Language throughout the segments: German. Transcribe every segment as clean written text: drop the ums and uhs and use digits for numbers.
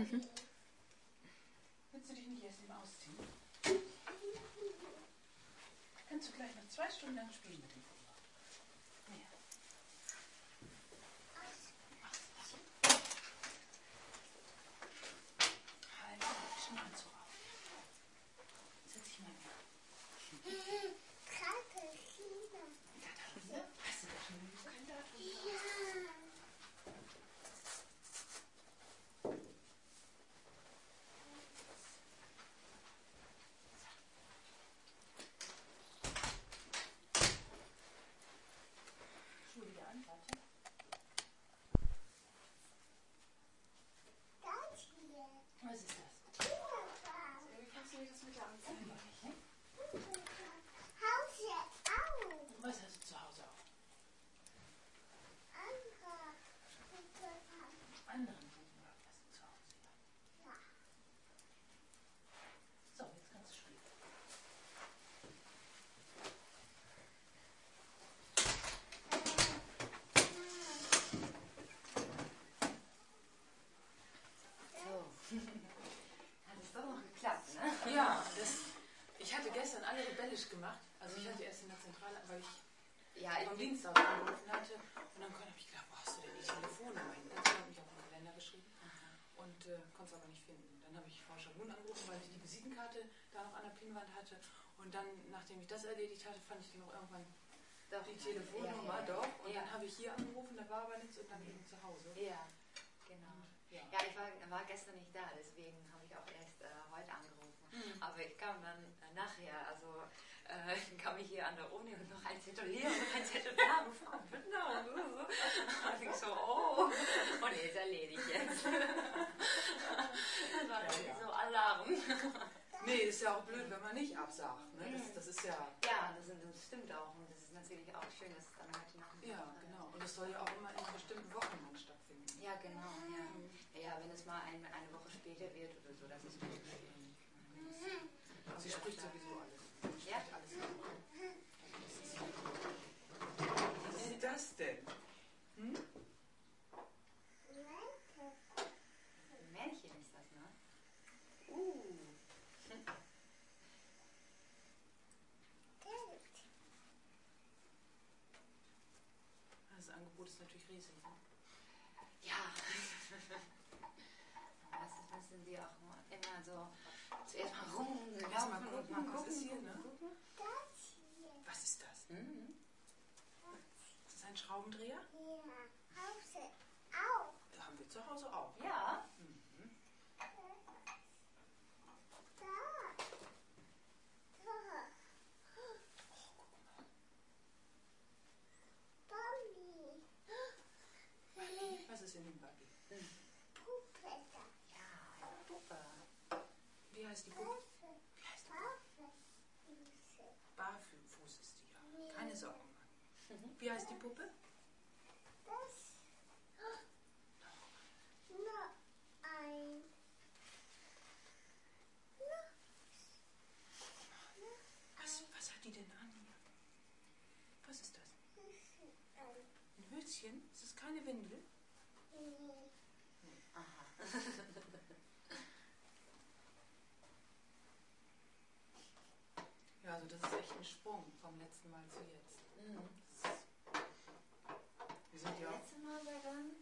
Willst du dich nicht erst eben ausziehen? Kannst du gleich noch 2 Stunden lang spielen mit dem Pulver? Ja. Halt, schon mal Anzug auf. Setz dich mal her. Katharina. Katharina? Hast du da schon eine Kandidatin? Ja. Schuhe wieder an, warte. Das hier. Was ist das? Kinderwagen. Wie kannst du mir das mit der Anzeige? Hause auch. Was hast du zu Hause auch? Andere Kinderwagen. Anderen Bubenwagen hast du zu Hause, ja. Ja. So, jetzt kannst du spielen. So. Hat es doch noch geklappt, ne? Ja, ich hatte gestern alle rebellisch gemacht. Also ich hatte erst in der Zentrale, weil ich vom Dienst aus angerufen hatte. Und dann habe ich gedacht, wo hast du denn die Telefonnummer hin? Dann habe ich auf den Kalender geschrieben und konnte es aber nicht finden. Dann habe ich Frau Schabun angerufen, weil ich die Visitenkarte da noch an der Pinnwand hatte. Und dann, nachdem ich das erledigt hatte, fand ich dann noch irgendwann die Telefonnummer doch. Und dann habe ich hier angerufen, da war aber nichts und dann eben zu Hause. Ja, genau. Ja. Ja, ich war gestern nicht da, deswegen habe ich auch erst heute angerufen. Aber ich kam dann nachher, also kam ich hier an der Uni und noch ein Zettel hier und ein Zettel da und Frau Büttner und so. Und ich so, oh nee, ist erledigt jetzt. Das war so Alarm. Nee, ist ja auch blöd, wenn man nicht absagt. Ne? Das ist ja... Ja, das stimmt auch und das ist natürlich auch schön, dass es dann heute noch... Ja, genau. Und das soll ja auch immer in bestimmten Wochen dann stattfinden. Ja, genau. Ja, wenn es mal eine Woche später wird oder so, das ist nicht schön. Sie spricht sowieso alles. Sie Ja. spricht alles an. Was ist das denn? Hm? Ein Männchen ist das, ne? Das Angebot ist natürlich riesig. Ne? Ja. Das müssen sie auch immer so zuerst mal rumlaufen. Erst mal gucken, was ist hier, ne? Das hier. Was ist das? Mhm. Ist das ein Schraubendreher? Ja. Hause auch. Da haben wir zu Hause auch. Ja. Mhm. Da. Da. Oh, guck mal. Bambi. Was ist in dem Buggy? Puppe da. Ja, eine Puppe. Wie heißt die Puppe? Wie heißt die Puppe? Waffe. Barfuß ist die ja. Keine Socken. Wie heißt die Puppe? Das. Noch ein. Was hat die denn an? Was ist das? Ein Höschen? Ist das keine Windel? Aha. Ja, also das ist echt ein Sprung vom letzten Mal zu jetzt. Wir sind ja auch... Letztes Mal war dann...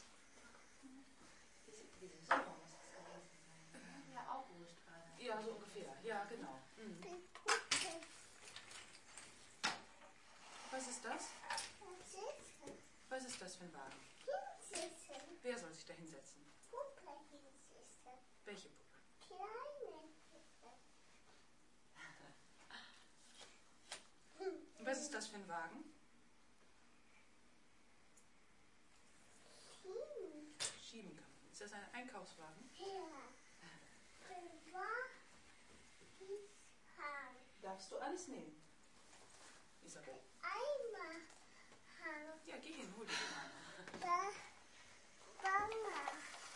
Diese Sommer muss es gewesen sein. Ja, August war das. Ja, so ungefähr. Ja, genau. Mhm. Die Puppe. Was ist das? Was ist es? Was ist das für ein Wagen? Hinsitzen. Wer soll sich da hinsetzen? Puppe hinsitzen. Welche Puppe? Kleine Puppe. Und was ist das für ein Wagen? Schieben kann man. Ist das ein Einkaufswagen? Ja. Privat ist Haar. Darfst du alles nehmen? Isabel. Eimer Haar. Ja, geh hin, hol dir den Eimer. Da. Mama.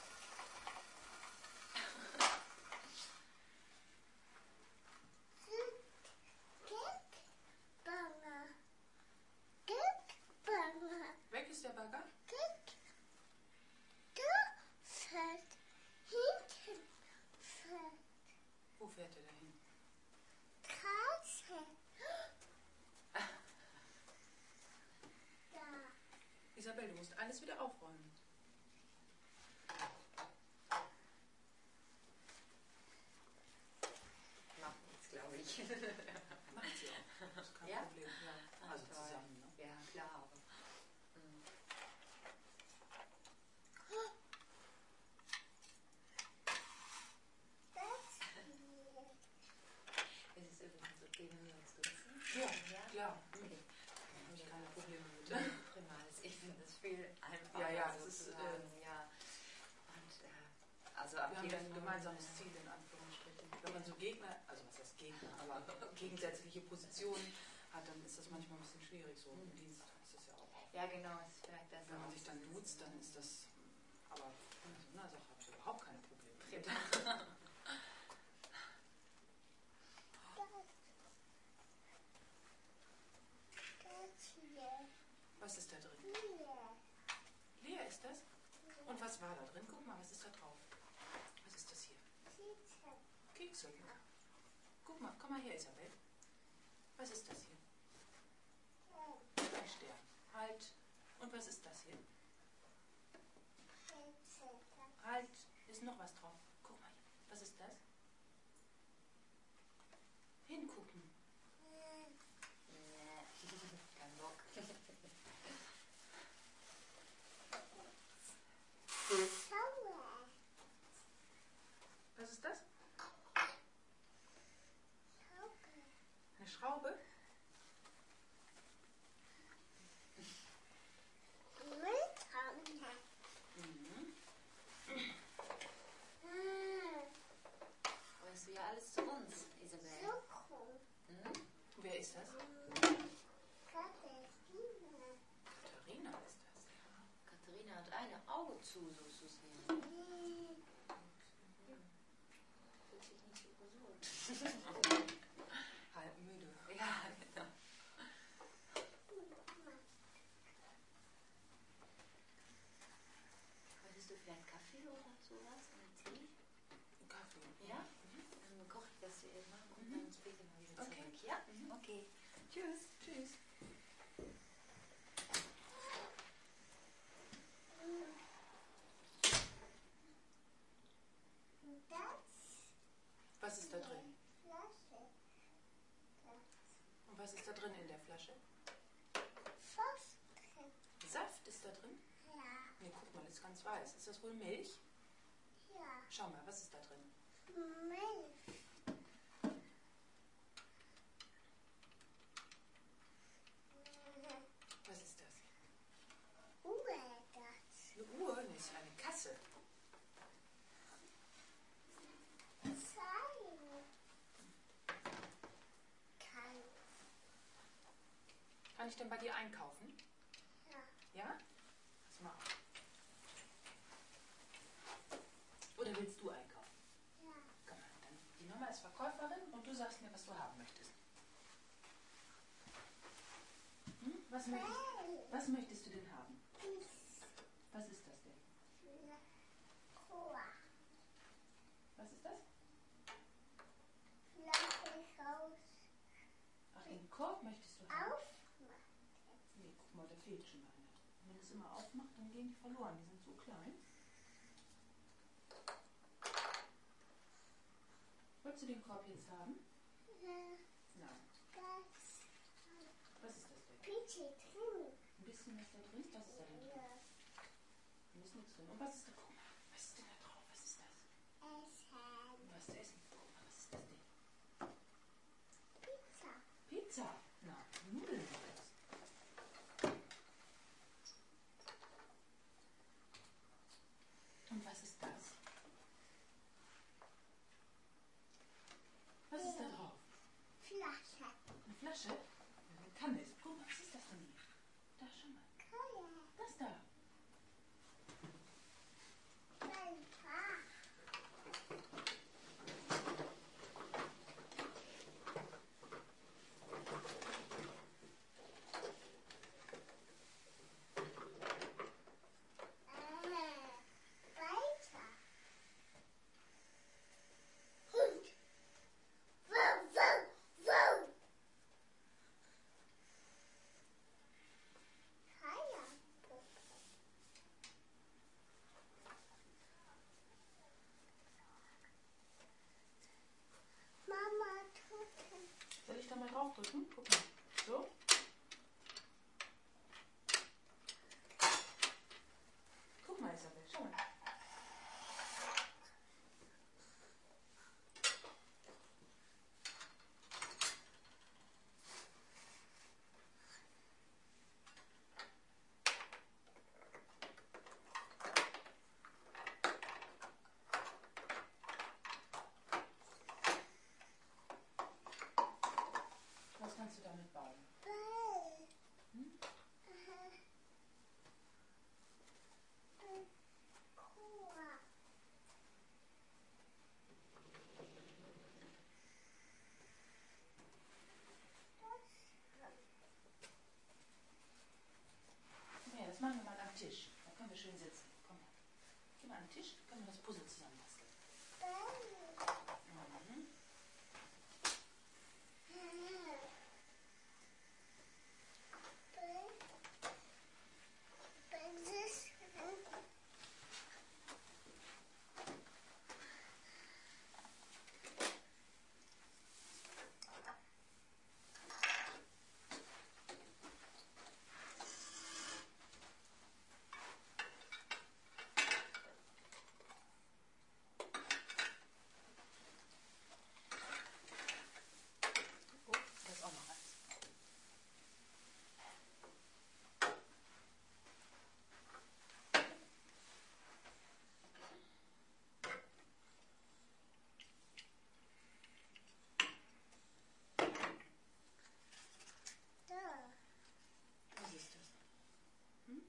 Banga. Banga. Weg ist der Bagger. Du fährst hin Isabel, du musst alles wieder aufräumen. Macht nichts, glaube ich. Macht sie auch. Das ist kein Ja? Problem. Ja. Also Toll. zusammen. Ne? Ja, klar. Aber, es ist übrigens okay, wenn wir uns duzen. Ja, Ja? klar. Okay. Habe ich keine Probleme mit. Prima. Ich finde das viel einfacher. Ja, das ist, sozusagen. Ja. Und, also Wir ab haben ja ein jedem gemeinsames Ziel in Anführungsstrichen. Wenn man so Gegner, also was heißt Gegner, aber gegensätzliche Positionen hat, dann ist das manchmal ein bisschen schwierig so. Im Dienst ist das ja auch. Ja, genau, es ist vielleicht besser. Wenn man sich dann duzt, dann ist das, aber in so einer Sache habe ich überhaupt keine Probleme mit. Was ist da drin? Leer ist das? Und was war da drin? Guck mal, was ist da drauf? Was ist das hier? Kekse. Guck mal, komm mal her, Isabel. Was ist das hier? Ein Stern. Halt. Und was ist das hier? Halt. Ist noch was drauf. Guck mal hier. Was ist das? Hingucken. Kein Bock. Was ist das? Eine Schraube? Mhm. Weißt du ja alles zu uns, Isabel. Hm? Wer ist das? Katharina ist das. Katharina hat ein Auge zu, so zu sehen. Fühlt sich nicht so gesund. Halb müde. Ja, genau. Möchtest du vielleicht Kaffee oder sowas? Oder Tee? Kaffee. Ja? Dann koche ich das hier eben und dann später mal wieder zurück. Okay. Ja? Okay. Tschüss. Tschüss. Was ist da drin? Und was ist da drin in der Flasche? Saft ist da drin? Ne, guck mal, das ist ganz weiß. Ist das wohl Milch? Schau mal, was ist da drin? Was ist das? Eine Uhr? Ne, ist eine Kasse. Kann ich denn bei dir einkaufen? Ja? Pass mal auf. Oder willst du einkaufen? Komm mal, dann die Mama ist Verkäuferin und du sagst mir, was du haben möchtest. Hm? Was möchtest du denn haben? Was ist das denn? Was ist das? Ach, den Korb möchtest du haben? Nee, guck mal, da fehlt schon einer. Wenn man das immer aufmacht, dann gehen die verloren. Die sind so klein. Wolltest du den Korb jetzt haben? Nein. Was ist das denn? Ein bisschen was da drin? Was ist da denn drin? Da ist nichts drin. Und was ist da? Guck mal, was ist denn da drauf? Was ist das? Was zu essen? Guck mal, was ist das denn? Pizza. Na, Nudeln sind das. Und was ist das? Was ist da drauf? Eine Flasche? Eine Kanne. Guck mal, was ist das denn hier? Da, schau mal. Das da. Tisch, können wir das Puzzle zusammen basteln. Mhm. Oh, da ist auch noch eins. Was ist das? Hm?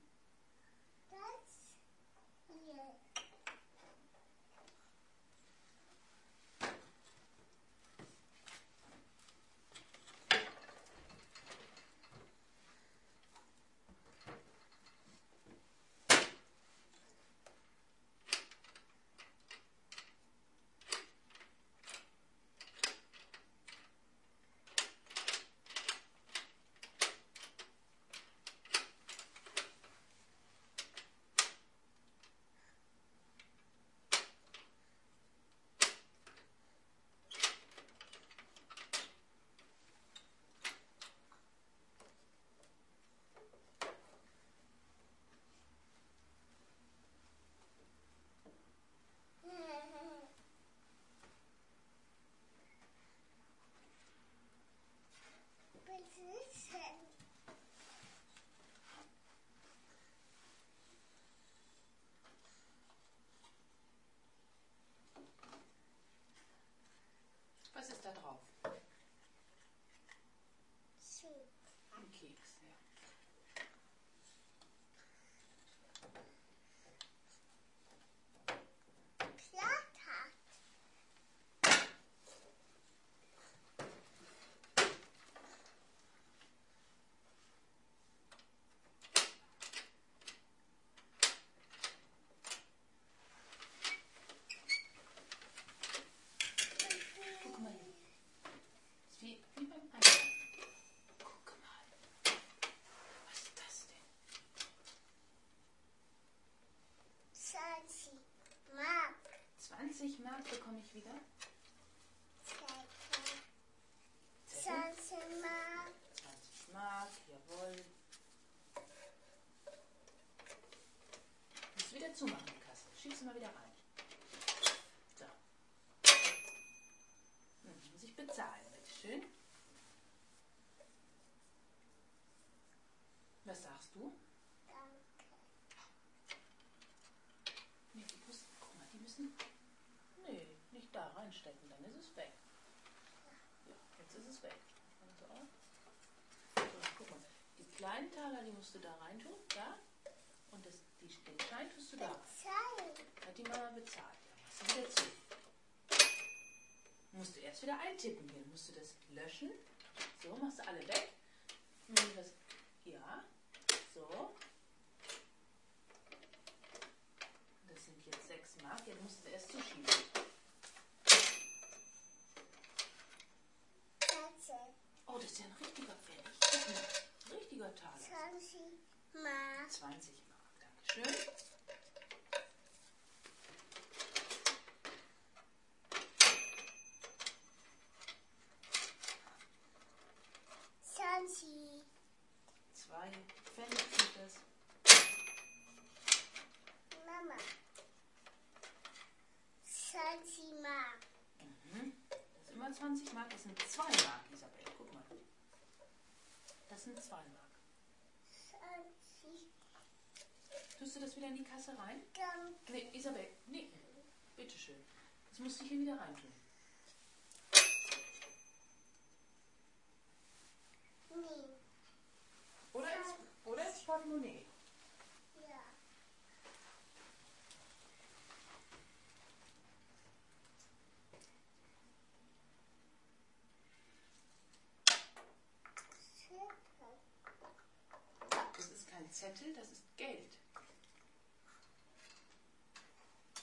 Was ist da drauf? Ein Keks, ja. Guck mal hier. Das ist wie beim Einkaufen. Guck mal. Was ist das denn? 20 Mark bekomme ich wieder. Zettel? 20 Mark, jawohl. Musst du wieder zumachen, die Kasse. Schieb sie mal wieder rein. So. Muss ich bezahlen, bitteschön. Was sagst du? Nee, die müssen, guck mal, die müssen, nee, nicht da reinstecken, dann ist es weg. Ja, jetzt ist es weg. Also auch. So, guck mal, die kleinen Taler, die musst du da reintun, da. Und den Schein tust du da. Hat die Mama bezahlt. Ja, machst du wieder zu. Musst du erst wieder eintippen hier. Musst du das löschen. So, machst du alle weg. Ja, so. Das sind jetzt 6 Mark. Jetzt musst du erst zuschieben. Oh, das ist ja ein richtiger Pfennig. Das ist ein richtiger Taler. 20 Mark. Dankeschön. Zwei Pfennig sind das. Mama. 20 Mark. Das ist immer 20 Mark. Das sind 2 Mark, Isabel. Guck mal. Das sind 2 Mark. 20. Tust du das wieder in die Kasse rein? Danke. Nee, Isabel, nee. Bitteschön. Das musst du hier wieder reintun. Nee. Oder ins Portemonnaie. Ja. Das ist kein Zettel, das ist Geld.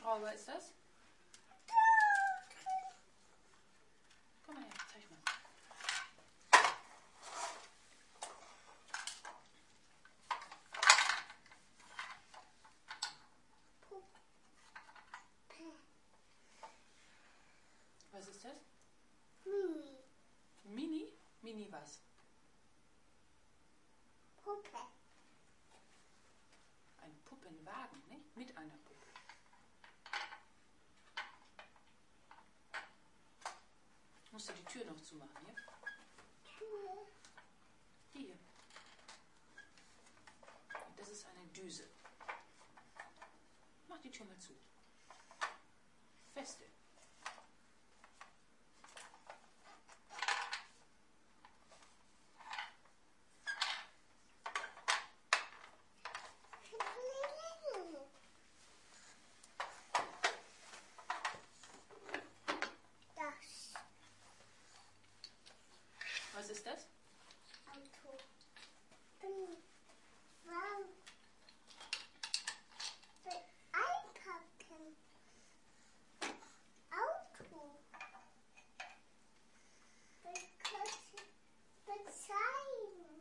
Schraube ist das? Komm mal her, zeig mal. Was ist das? Mini. Mini? Mini was? Puppe. Ein Puppenwagen, nicht? Mit einer Puppe. Musst du die Tür noch zumachen, hier? Tür. Die hier. Das ist eine Düse. Mach die Tür mal zu. Feste. Das Was ist das? Auto. Wow. Einpacken. Auto. Bezahlen.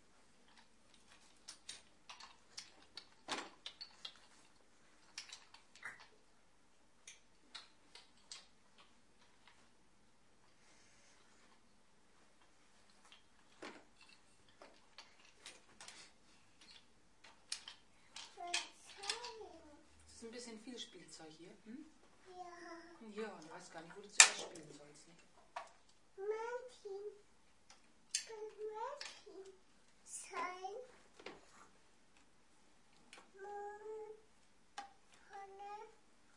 Das ist ein bisschen viel Spielzeug hier. Hm? Ja. Ja, du weißt gar nicht, wo du zuerst spielen sollst. Ne? Martin. Martin. Sein. Hanne.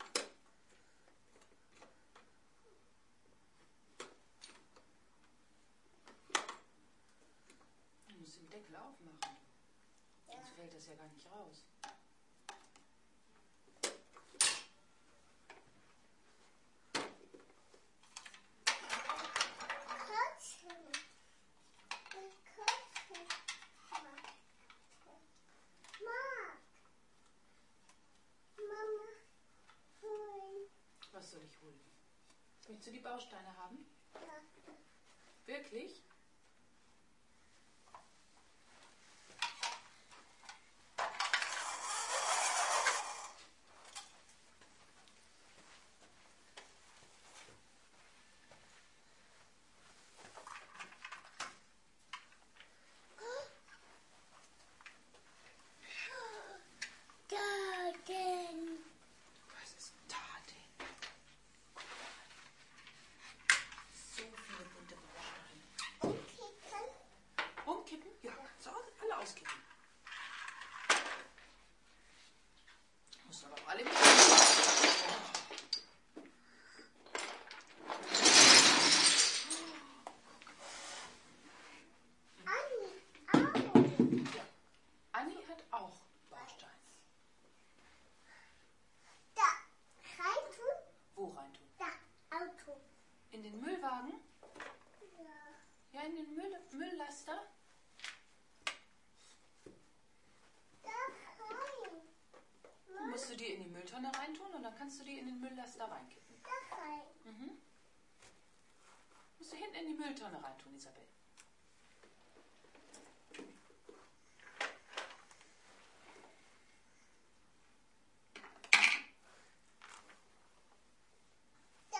Du musst den Deckel aufmachen. Sonst fällt das ja gar nicht raus. Katzen. Katzen. Mark. Mama. Holen. Was soll ich holen? Willst du die Bausteine haben? Ja. Wirklich? Garten. Was ist da denn? So viele bunte Bausteine. Und Kicken. Umkippen? Ja, kannst du alle auskippen. Musst aber auch alle mit. Anni auch. Ja. Anni hat auch Bausteine. Da. Rein tun. Wo reintun? Da. Auto. In den Müllwagen? Ja. Ja, in den Mülllaster? Da rein. Dann musst du die in die Mülltonne reintun und dann kannst du die in den Mülllaster reinkippen. Da rein. Mhm. Musst du hinten in die Mülltonne reintun, Isabel. Da.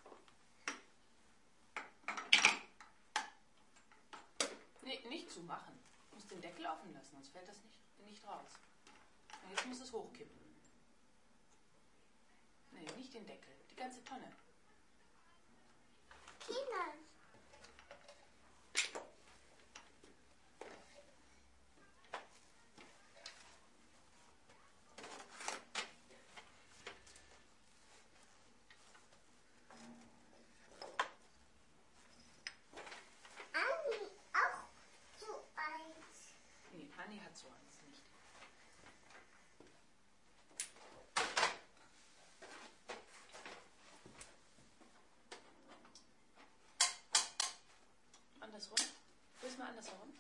Nee, nicht zumachen. Du musst den Deckel offen lassen, sonst fällt das nicht raus. Und jetzt musst du es hochkippen. Nee, nicht den Deckel, die ganze Tonne. Kinder. Anni auch so eins. Nee, Anni hat so eins nicht. Andersrum? Willst du mal andersherum?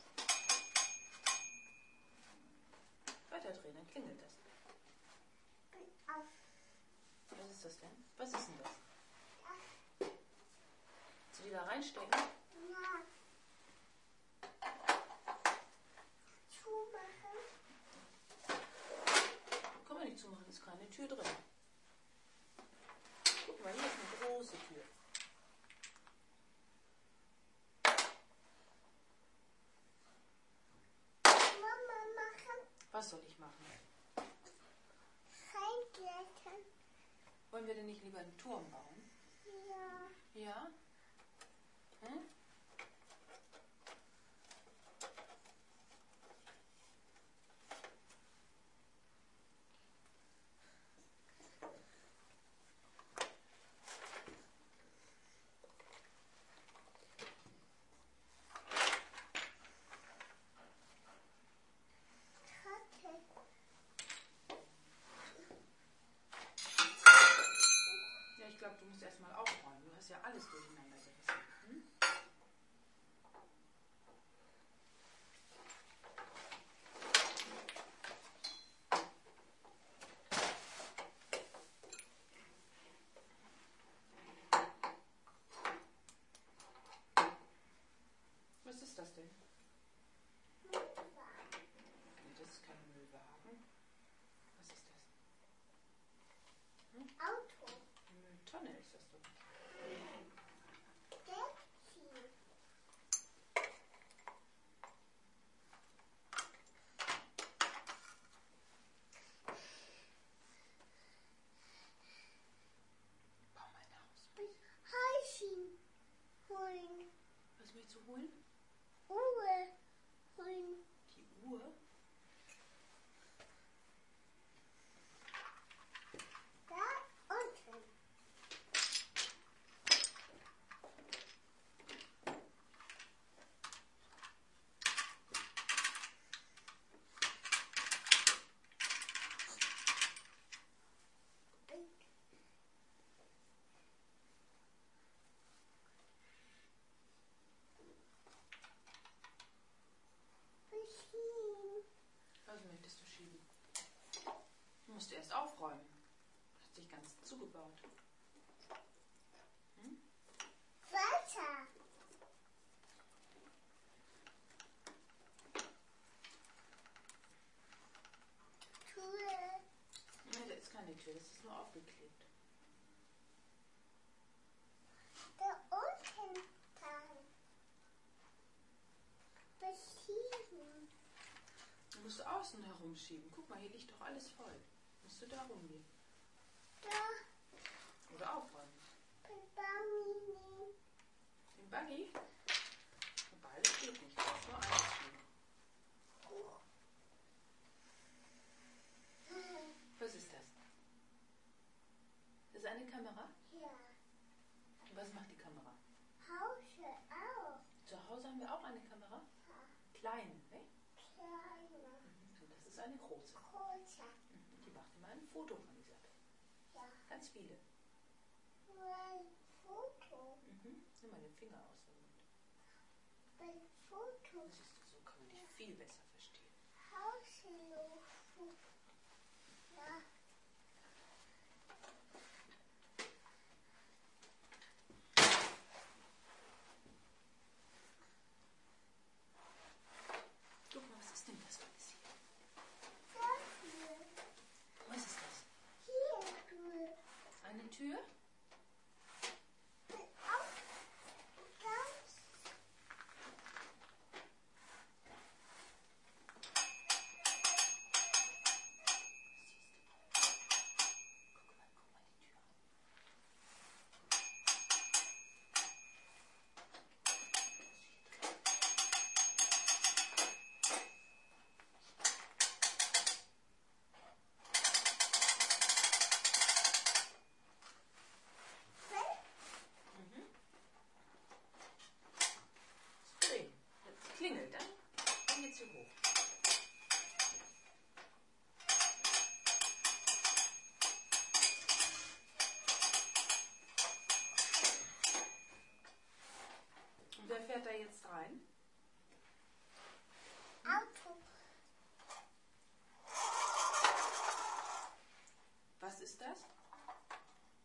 Weiter drehen, dann klingelt das. Auf. ist das denn? Was ist denn das? Willst du die da reinstecken? Ja. Zumachen. Kann man nicht zumachen, ist keine Tür drin. Guck mal, hier ist eine große Tür. Mama machen. Was soll ich machen? Reinklettern. Wollen wir denn nicht lieber einen Turm bauen? Ja. Ja? Hm? Treppe. Ja, ich glaube, du musst erstmal aufräumen. Du hast ja alles durcheinander gerissen. Hm? Was ist das denn? Nee, das ist kein Müllwagen. Was ist das? Auto. Eine Mülltonne ist das doch. Taxi. Bau mal ein Haus. Heißen. Holen. Was willst du holen? Uhr. Holen. Die Uhr? Da unten. Maschinen. Was möchtest du schieben? Du musst erst aufräumen. Hat sich ganz zugebaut. Hm? Wasser. Tür. Nee, da ist keine Tür, das ist nur aufgeklebt. Da unten dran. Maschinen. Du musst außen herumschieben. Guck mal, hier liegt doch alles voll. Musst du da rumgehen. Da. Oder aufräumen. Bambini. Den Buggy? Beides geht nicht. Du musst nur eins schieben. Was ist das? Das ist eine Kamera? Ja. Was macht die Kamera? Hause auch. Zu Hause haben wir auch eine Kamera. Kleine, ne? Kleine. Und das ist eine große. Große. Die macht immer ein Foto von Isabel. Ja. Ganz viele. Ein Foto. Nimm mal den Finger aus dem Mund. Ein Foto. Das ist, so kann man dich viel besser verstehen. Hause. Ja. Guck mal, was ist denn das alles hier? Dafür. Was ist das? Hier. Eine Tür? Auch ganz. Guck mal die Tür an. Drehen. Jetzt klingelt, dann komm jetzt hier hoch. Und wer fährt da jetzt rein? Auto. Was ist das?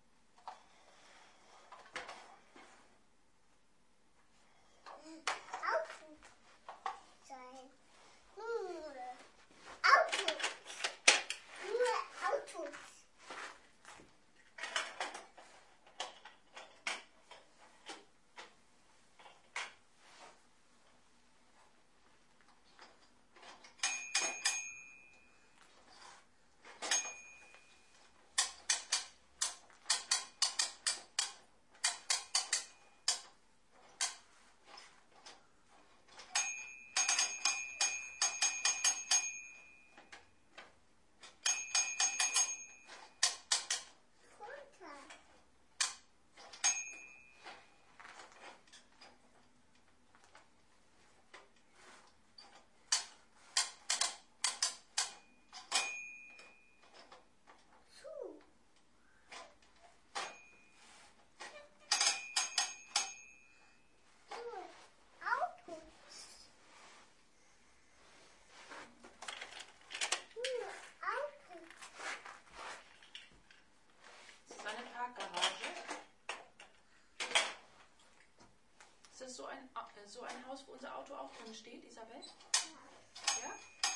so ein Haus, wo unser Auto auch drin steht, Isabel? Ja?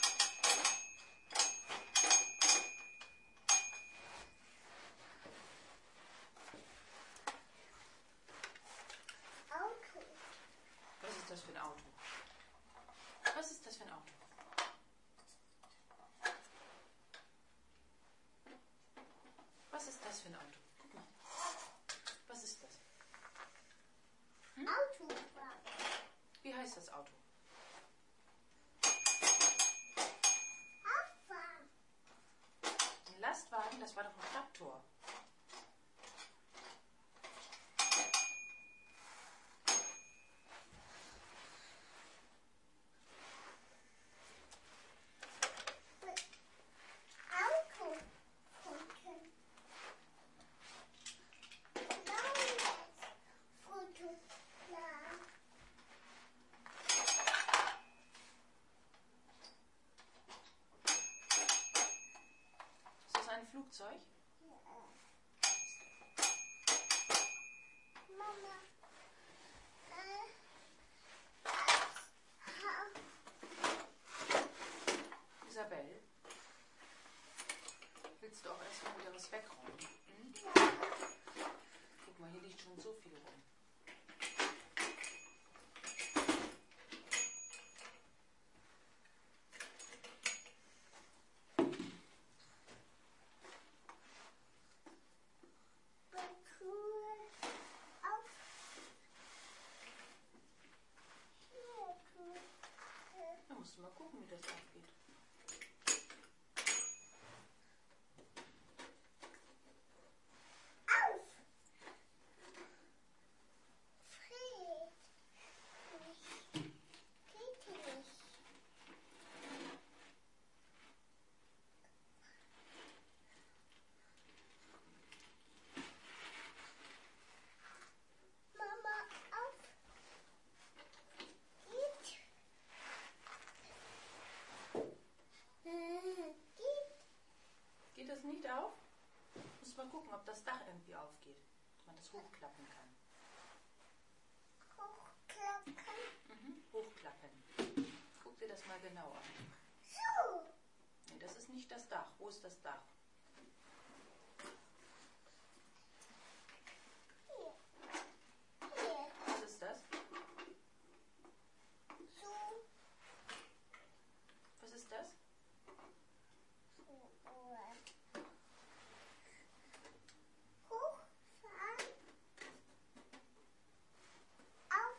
Auto. Was ist das für ein Auto? Was ist das für ein Auto? Was ist das für ein Auto? Guck mal. Was ist das? Autobahn. Wie heißt das Auto? Abfahren. Ein Lastwagen, das war doch ein Traktor. Auto. Foto. Foto. Ja. Ist das ein Flugzeug? Mama. Isabel? Willst du auch erstmal wieder was wegräumen? Hm? Guck mal, hier liegt schon so viel rum. Da musst du mal gucken, wie das abgeht. Auf! Fried! Geht nicht. Mama, auf! Geht! Geht! Geht das nicht auf? Muss mal gucken, ob das Dach irgendwie aufgeht. Ob man das hochklappen kann. Hochklappen. Hochklappen. Guck dir das mal genau an. So! Nee, das ist nicht das Dach. Wo ist das Dach? Hier. Hier. Was ist das? So. Was ist das? Hochfahren. Auf.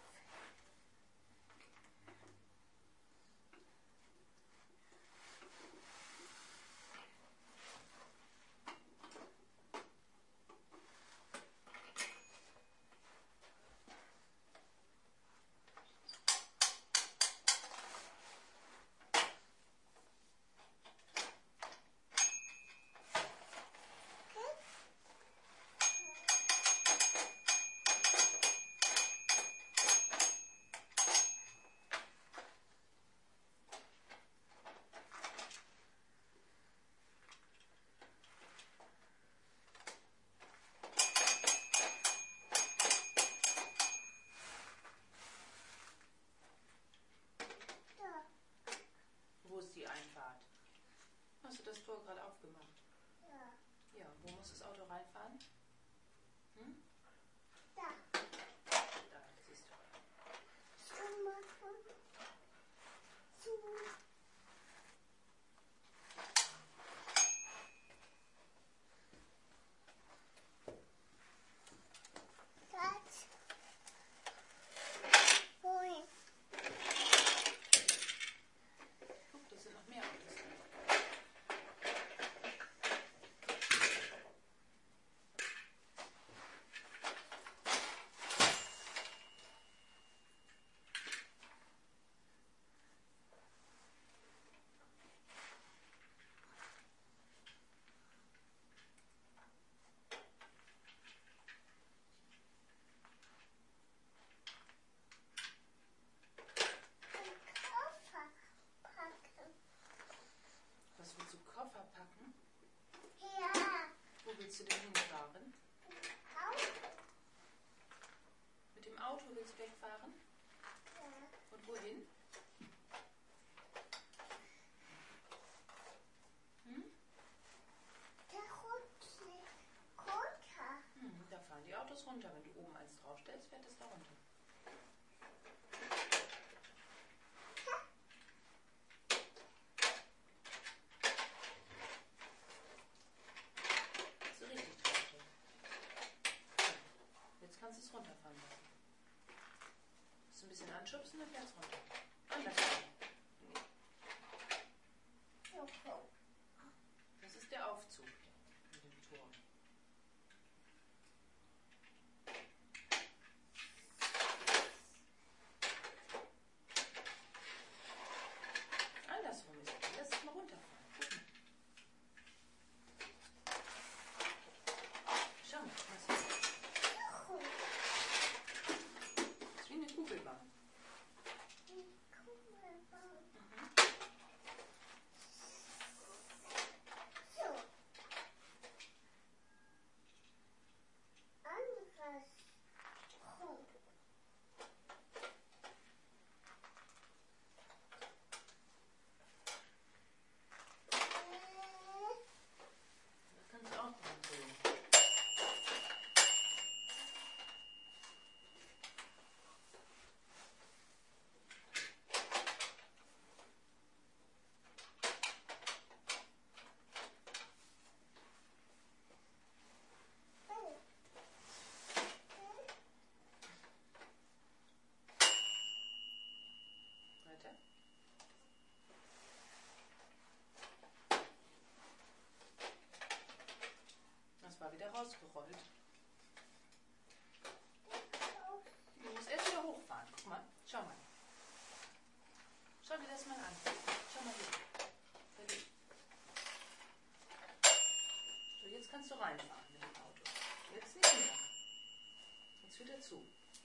Da. Wo ist die Einfahrt? Hast du das Tor gerade aufgemacht? Ja. Ja, wo muss das Auto reinfahren? Hm? Da. Da, siehst du. So machen. So. Das. Wohin? Guck, da sind noch mehr Autos. Koffer packen. Was willst du Koffer packen? Ja. Wo willst du denn hinfahren? Auf. Mit dem Auto willst du wegfahren? Und wohin? Da fahren die Autos runter. Wenn du oben eins draufstellst, fährt es da runter. So richtig draufstellen. Jetzt kannst du es runterfahren lassen. Ein bisschen anschubsen, dann fährt es runter. Andersrum. Das ist der Aufzug mit dem Turm. Andersrum ist es. Lass es mal runterfahren. Schau mal, was ist das? Das ist wie eine Kugelbahn. Das kannst du auch dran sehen. Weiter. Das war wieder rausgerollt. Du musst erst wieder hochfahren. Guck mal, schau mal. Schau dir das mal an. Schau mal hier. So, jetzt kannst du reinfahren mit dem Auto. Jetzt nicht mehr. Jetzt wieder zu.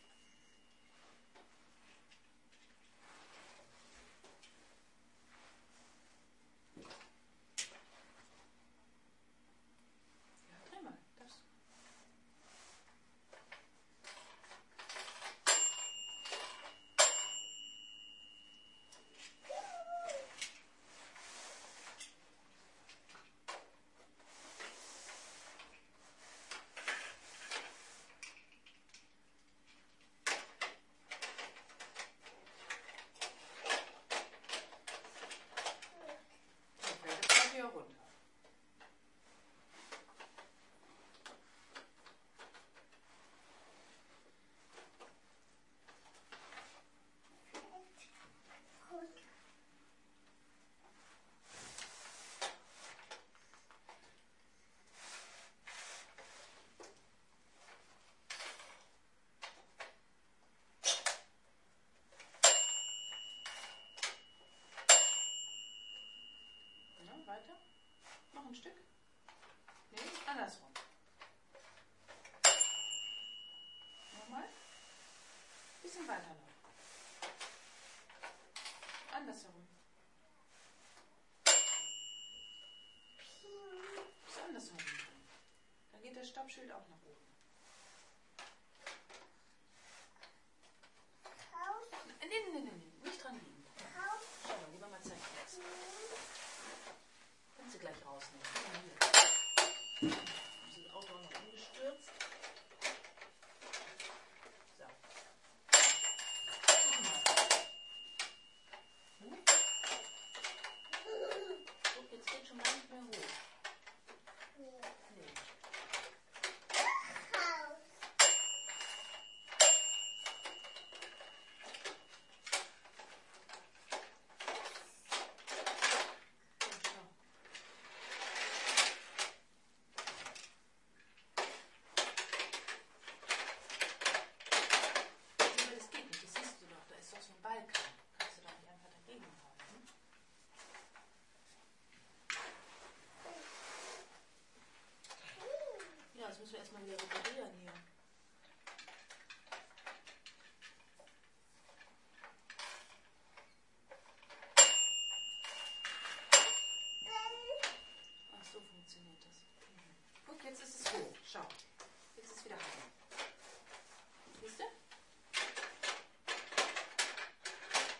Ja, dreh mal. Das. Dann fällt es gleich wieder runter. Ja, weiter. Noch ein Stück. Nee, andersrum. Nochmal. Bisschen weiter noch. Andersherum. Ist andersherum drin. Dann geht das Stoppschild auch nach oben. Nee. Nicht dran liegen. Schau mal, lieber mal zeigen. Kannst du gleich rausnehmen. Guck mal hier. Ist das Auto auch noch umgestürzt? So. Guck mal. Guck, jetzt geht schon gar nicht mehr hoch. Nee. Das geht nicht, das siehst du doch, da ist doch so ein Balken. Kannst du doch nicht einfach dagegen halten. Ja, das müssen wir erstmal wieder reparieren hier. Ach, so funktioniert das. Guck, jetzt ist es hoch. Schau. Jetzt ist es wieder heil. Siehst du?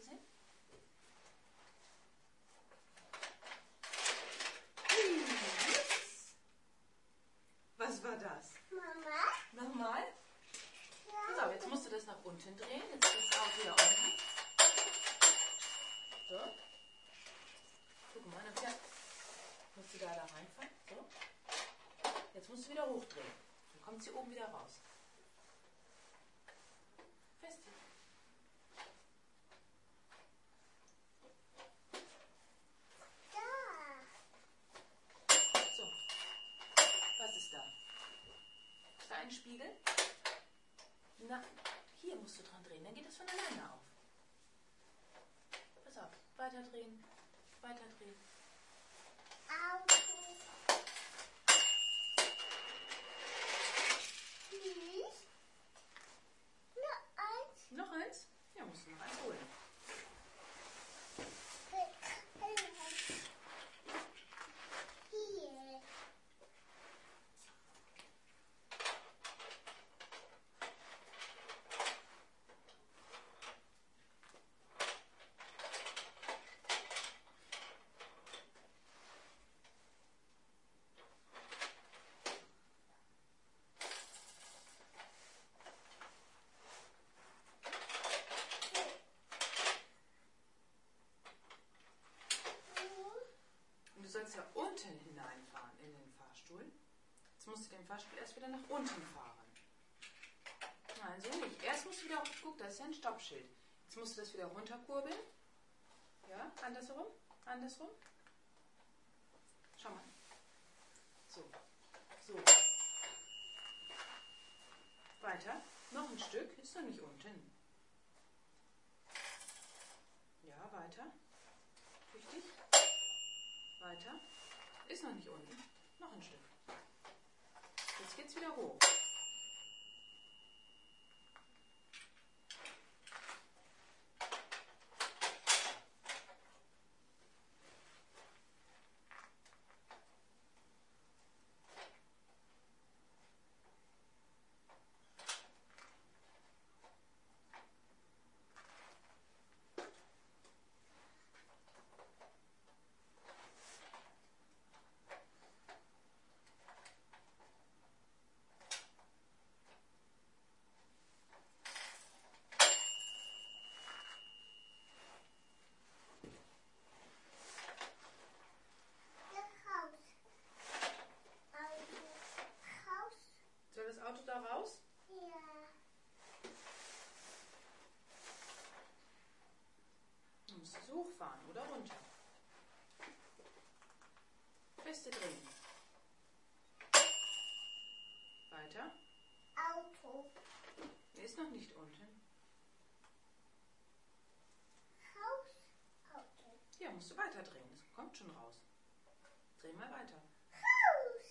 sehen? Was war das? Mama? Nochmal? Pass Ja. auf, jetzt musst du das nach unten drehen. Jetzt ist das Auto wieder unten. So. Guck mal, dann musst du da reinfallen. So. Jetzt musst du wieder hochdrehen. Dann kommt sie oben wieder raus. Fest. Da. So. Was ist da? Ist da ein Spiegel? Na, hier musst du dran drehen. Dann geht das von alleine auf. Pass auf. Weiter drehen. Weiter drehen. Auto. Nicht. Nur eins. Noch eins? Ja, musst du noch eins holen. Hier. Und du sollst ja unten hineinfahren in den Fahrstuhl. Jetzt musst du den Fahrstuhl erst wieder nach unten fahren. Nein, so nicht. Erst musst du wieder, guck, da ist ja ein Stoppschild. Jetzt musst du das wieder runterkurbeln. Ja, andersrum. Andersrum. Schau mal. So. So. Weiter. Noch ein Stück. Ist noch nicht unten. Ja, weiter. Tüchtig. Weiter. Ist noch nicht unten. Noch ein Stück. Jetzt geht's wieder hoch. Soll das Auto da raus? Ja. Dann musst du so hochfahren oder runter. Feste drehen. Weiter. Auto. Er ist noch nicht unten. Haus. Auto. Ja, musst du weiter drehen. Es kommt schon raus. Dreh mal weiter. Haus.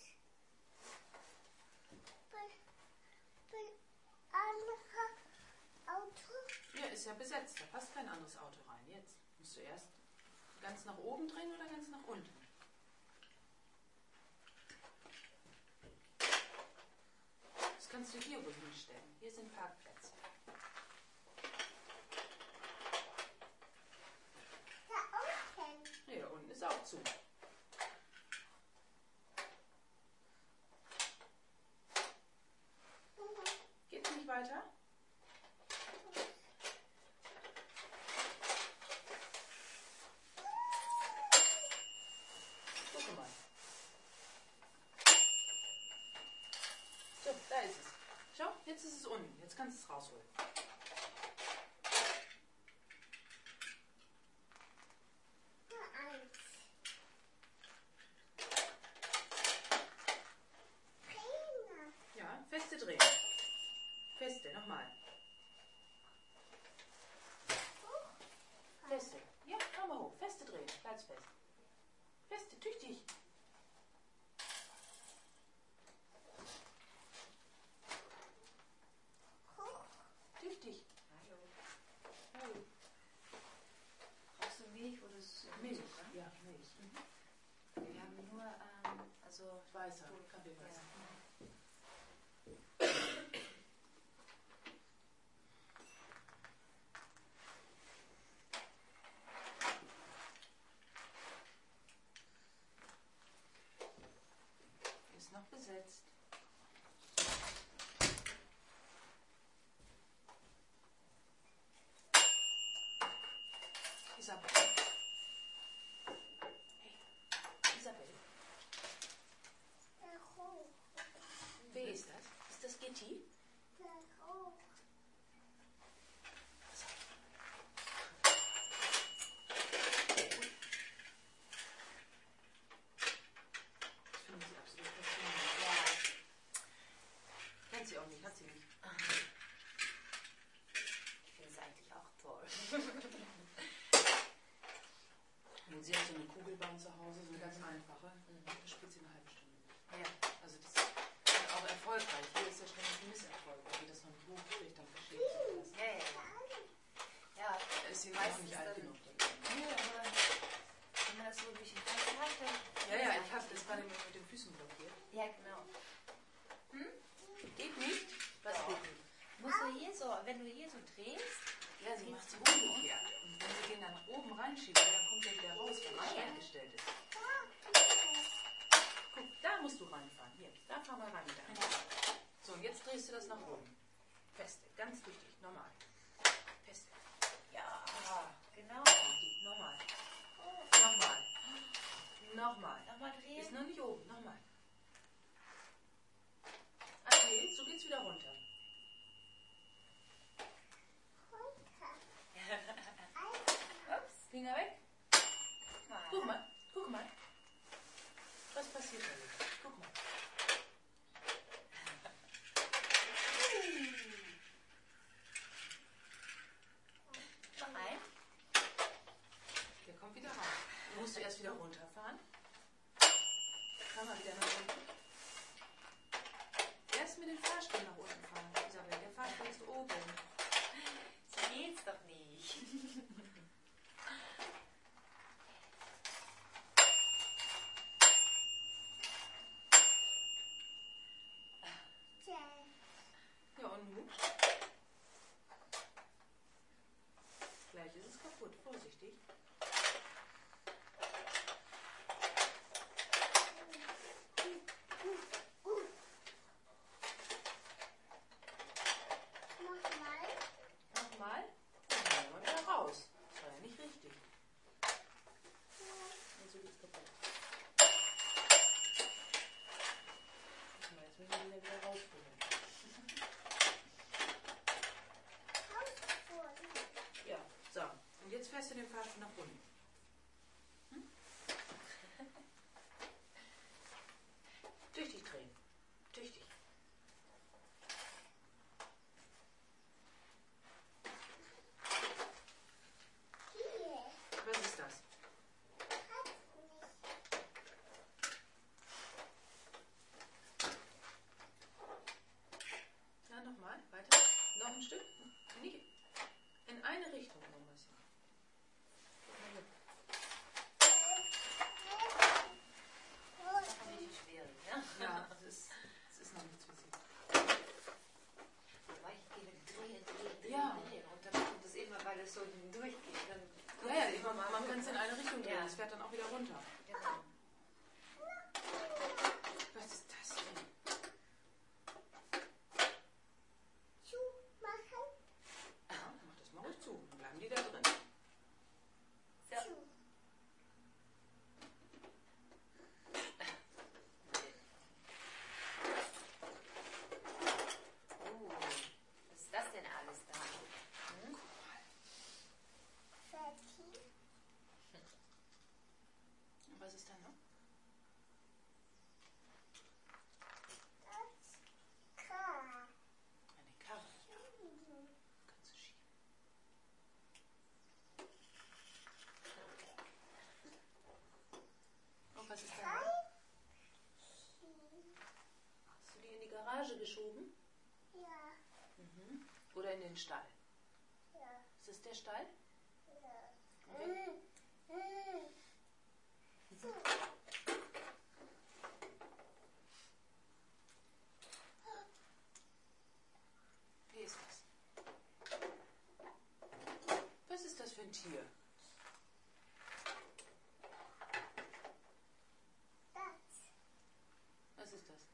Andere Auto. Ja, ist ja besetzt. Da passt kein anderes Auto rein. Jetzt musst du erst ganz nach oben drehen oder ganz nach unten. Das kannst du hier wohl hinstellen. Hier sind Parkplätze. Da unten. Ja, da unten ist auch zu. Geht's nicht weiter? Guck mal. So, da ist es. Schau, jetzt ist es unten. Jetzt kannst du es rausholen. Nur eins. Prima. Ja, feste drehen. Feste, nochmal. Feste. Ja, komm mal hoch. Feste drehen. Bleib's fest. Feste, tüchtig. Hoch. Tüchtig. Hallo. Hallo. Brauchst du Milch oder ist Milch. Zucker? Ja, Milch. Wir haben nur, also Weißer. Kaffeeweißer. ja. Isabel. Hey, Isabel. Der Hoch. Wer ist das? Ist das Gitti? Der Hoch. Ich finde sie absolut faszinierend. Ja. Kennt sie auch nicht, hat sie nicht. Ich finde es eigentlich auch toll. Und sie hat so eine Kugelbahn zu Hause, so eine ganz einfache. Da spielt sie eine halbe Stunde. Ja. Also das ist auch erfolgreich. Hier ist ja ständig ein Misserfolg. Da geht das noch nicht hochkriegt, dann versteht sie das. Ja, ja. Ja, Da ist sie noch nicht alt genug. nee, aber wenn man das so durch den Fenster hat, dann... Ja, ich habe das gerade mit den Füßen blockiert. Ja, genau. Geht nicht? Was Doch. geht nicht? Musst du hier so, wenn du hier so drehst, Ja, sie macht es umgekehrt. Und wenn sie den dann nach oben reinschiebt, dann kommt der wieder raus, wenn er eingestellt ist. Guck, da musst du reinfahren. Hier, da fahr mal rein mit deinem Rad. So, und jetzt drehst du das nach oben. Feste, ganz richtig, normal. Feste. ja, genau. Nochmal. Nochmal. Nochmal. Nochmal drehen. Ist noch nicht oben, nochmal. Okay, so geht's wieder runter. Ups. Finger weg. Guck mal. Guck mal. Was passiert da jetzt? Guck mal. Noch ein. Der kommt wieder raus. Du musst erst wieder runterfahren. Fahr mal wieder nach unten. Erst mit dem Fahrstuhl nach unten fahren, Isabel. Der Fahrstuhl ist oben. So geht's doch nicht. Ja, und nun? Gleich ist es kaputt. Vorsichtig. Nochmal. Und dann wieder raus. Das war ja nicht richtig. Und so geht's kaputt. Guck mal, jetzt müssen wir den wieder rausholen. Ja, so. Und jetzt fährst du den Fahrstuhl nach unten. Tüchtig drehen. Tüchtig. Was ist das? Ja, nochmal. Weiter. Noch ein Stück. Nicht in eine Richtung noch ein bisschen. Das ist richtig schwierig, ne? Ja, es ist noch nichts für sie. Weil ich gehe drehen. Ja. Und dann kommt es immer, weil es so durchgeht. Dann kommt Ja, es immer mal man kann es in eine Richtung drehen. Ja. Es fährt dann auch wieder runter. Genau. Was ist das denn? Ja, mach das mal ruhig zu. Dann bleiben die da drin. So. Was ist das denn alles da? Guck mal. Und was ist da noch? Eine Karre. Ja, kannst du schieben. Und was ist da noch? Hast du die in die Garage geschoben? Oder in den Stall? Ist das der Stall? Okay. Wie ist das? Was ist das für ein Tier? Was ist das?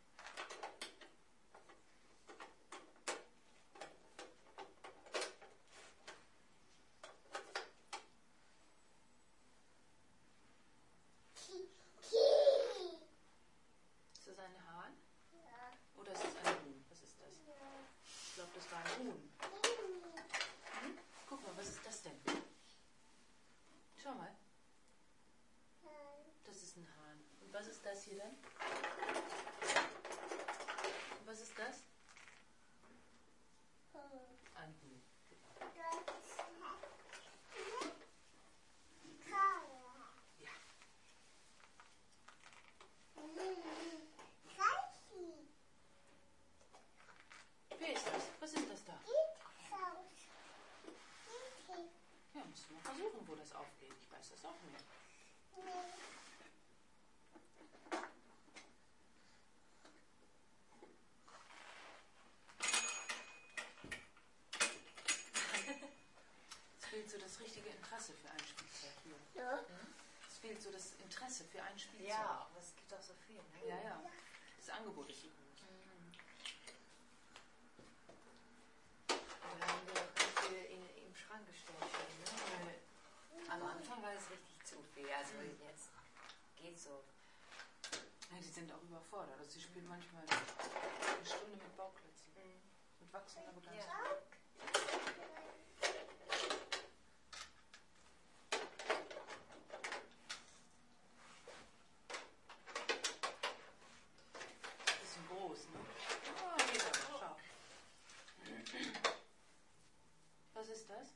hier denn? Was ist das? Ein Huhn. Ja. Wer ist das? Was ist das da? Ja, musst du mal versuchen, wo das aufgeht. Ich weiß das auch nicht. Es fehlt so das richtige Interesse für ein Spielzeug hier. Ja. Es fehlt so das Interesse für ein Spielzeug. Ja, aber es gibt auch so viel. Ne? Ja, ja. Das Angebot ist so gut. Da haben wir ganz viel im Schrank gestellt. Ne? Am Anfang war es richtig zu viel. Also jetzt geht so. Ja, die sind auch überfordert. Also sie spielen manchmal eine Stunde mit Bauklötzen. Mit wachsender Begeisterung. Ja. Bisschen groß, ne? Oh, hier ist aber, schau. Was ist das?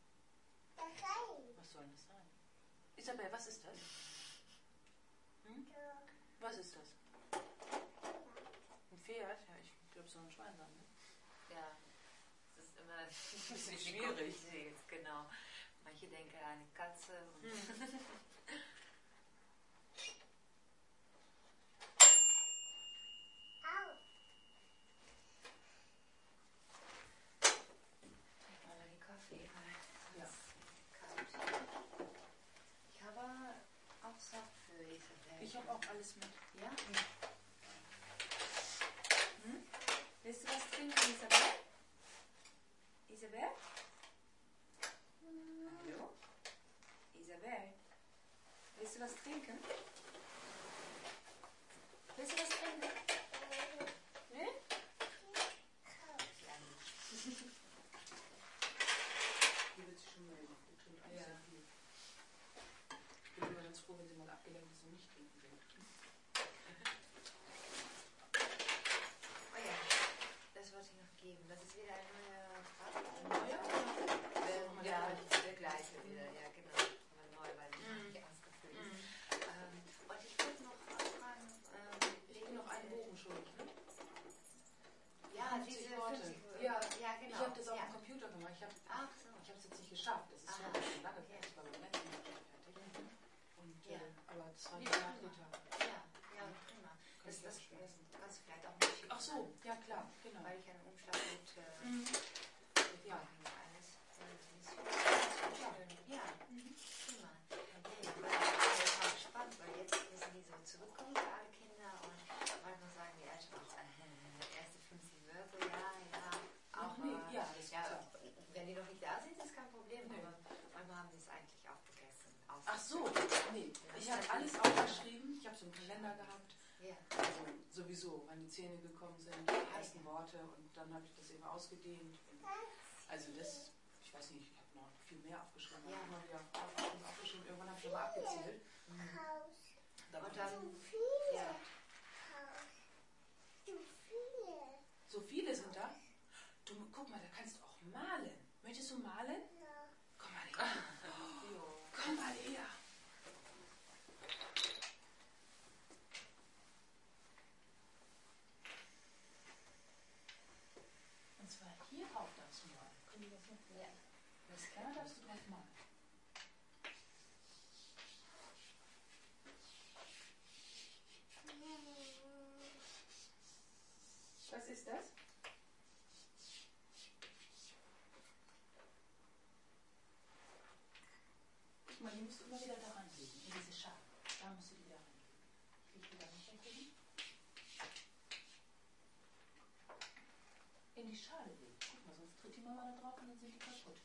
Was soll das sein? Isabel, was ist das? Hm? Was ist das? Ein Pferd? Ja, ich glaube, so ein Schwein sein, ne? Ja, es ist immer ein bisschen schwierig. Genau. Manche denken an eine Katze. Und mal die Kaffee. Ja. Kalt. Ich habe auch Saft für Isabel. Ich habe auch alles mit. Ja? Willst du was trinken, Isabel? Isabel? Hallo? Isabel? Willst du was trinken? Willst du was trinken? Nee? Ja, nicht. Die wird sich schon melden. Die trinkt auch sehr viel. Ich bin immer ganz froh, wenn sie mal abgelenkt ist und nicht trinken will. Oh ja, das wollte ich noch geben. Das ist wieder ein neuer Partner. Ja, Der gleiche wieder, ja genau. Aber neu, weil ich noch nicht ausgefüllt ist. Und ich wollte noch fragen, Ich bin noch einen Bogen schuldig, ne? ja, 50 diese Worte. 50 Ja, ja, genau. Ich habe das auf ja. dem Computer gemacht. Ich habe Ach so. es jetzt nicht geschafft. Das ist Aha. schon lange Okay. fertig. Ich war beim letzten Mal schon fertig. Und, Ja. aber das war Ja, die Nachmittag. Ja, prima. Kann ich Das auch schmeißen. kannst du vielleicht auch nicht schicken. Ach so, ja klar, genau. Weil ich einen Umschlag mit Ja. alles. Schön. Ja, prima. Aber ich bin mal gespannt, weil jetzt müssen die so zurückkommen für alle Kinder und manchmal sagen die Eltern auch, erste 50 Wörter, ja, auch Nee, ja, das ist ja, klar. wenn die noch nicht da sind, ist kein Problem, Nee. aber manchmal haben die es eigentlich auch vergessen. Ach so, nee. Ich habe alles aufgeschrieben. Ich habe so einen Kalender gehabt. Ja. Also sowieso, wann die Zähne gekommen sind, die ersten Worte und dann habe ich das eben ausgedehnt. Und also das, ich weiß nicht, ich habe noch viel mehr aufgeschrieben. Ja. Immer wieder aufgeschrieben. Irgendwann habe ich mal abgezählt. Da war Und dann, ja. so viele sind da. Du, guck mal, da kannst du auch malen. Möchtest du malen? Komm mal her. Komm mal her. Und zwar hier drauf darfst du malen. Können die das noch? Ja. Das klar darfst du drauf malen. Was ist das? Guck mal, die musst du immer wieder da ranlegen, in diese Schale. Da musst du die wieder ranlegen. Ich will da nicht weglegen. In die Schale legen. Guck mal, sonst tritt die Mama da drauf und dann sind die kaputt.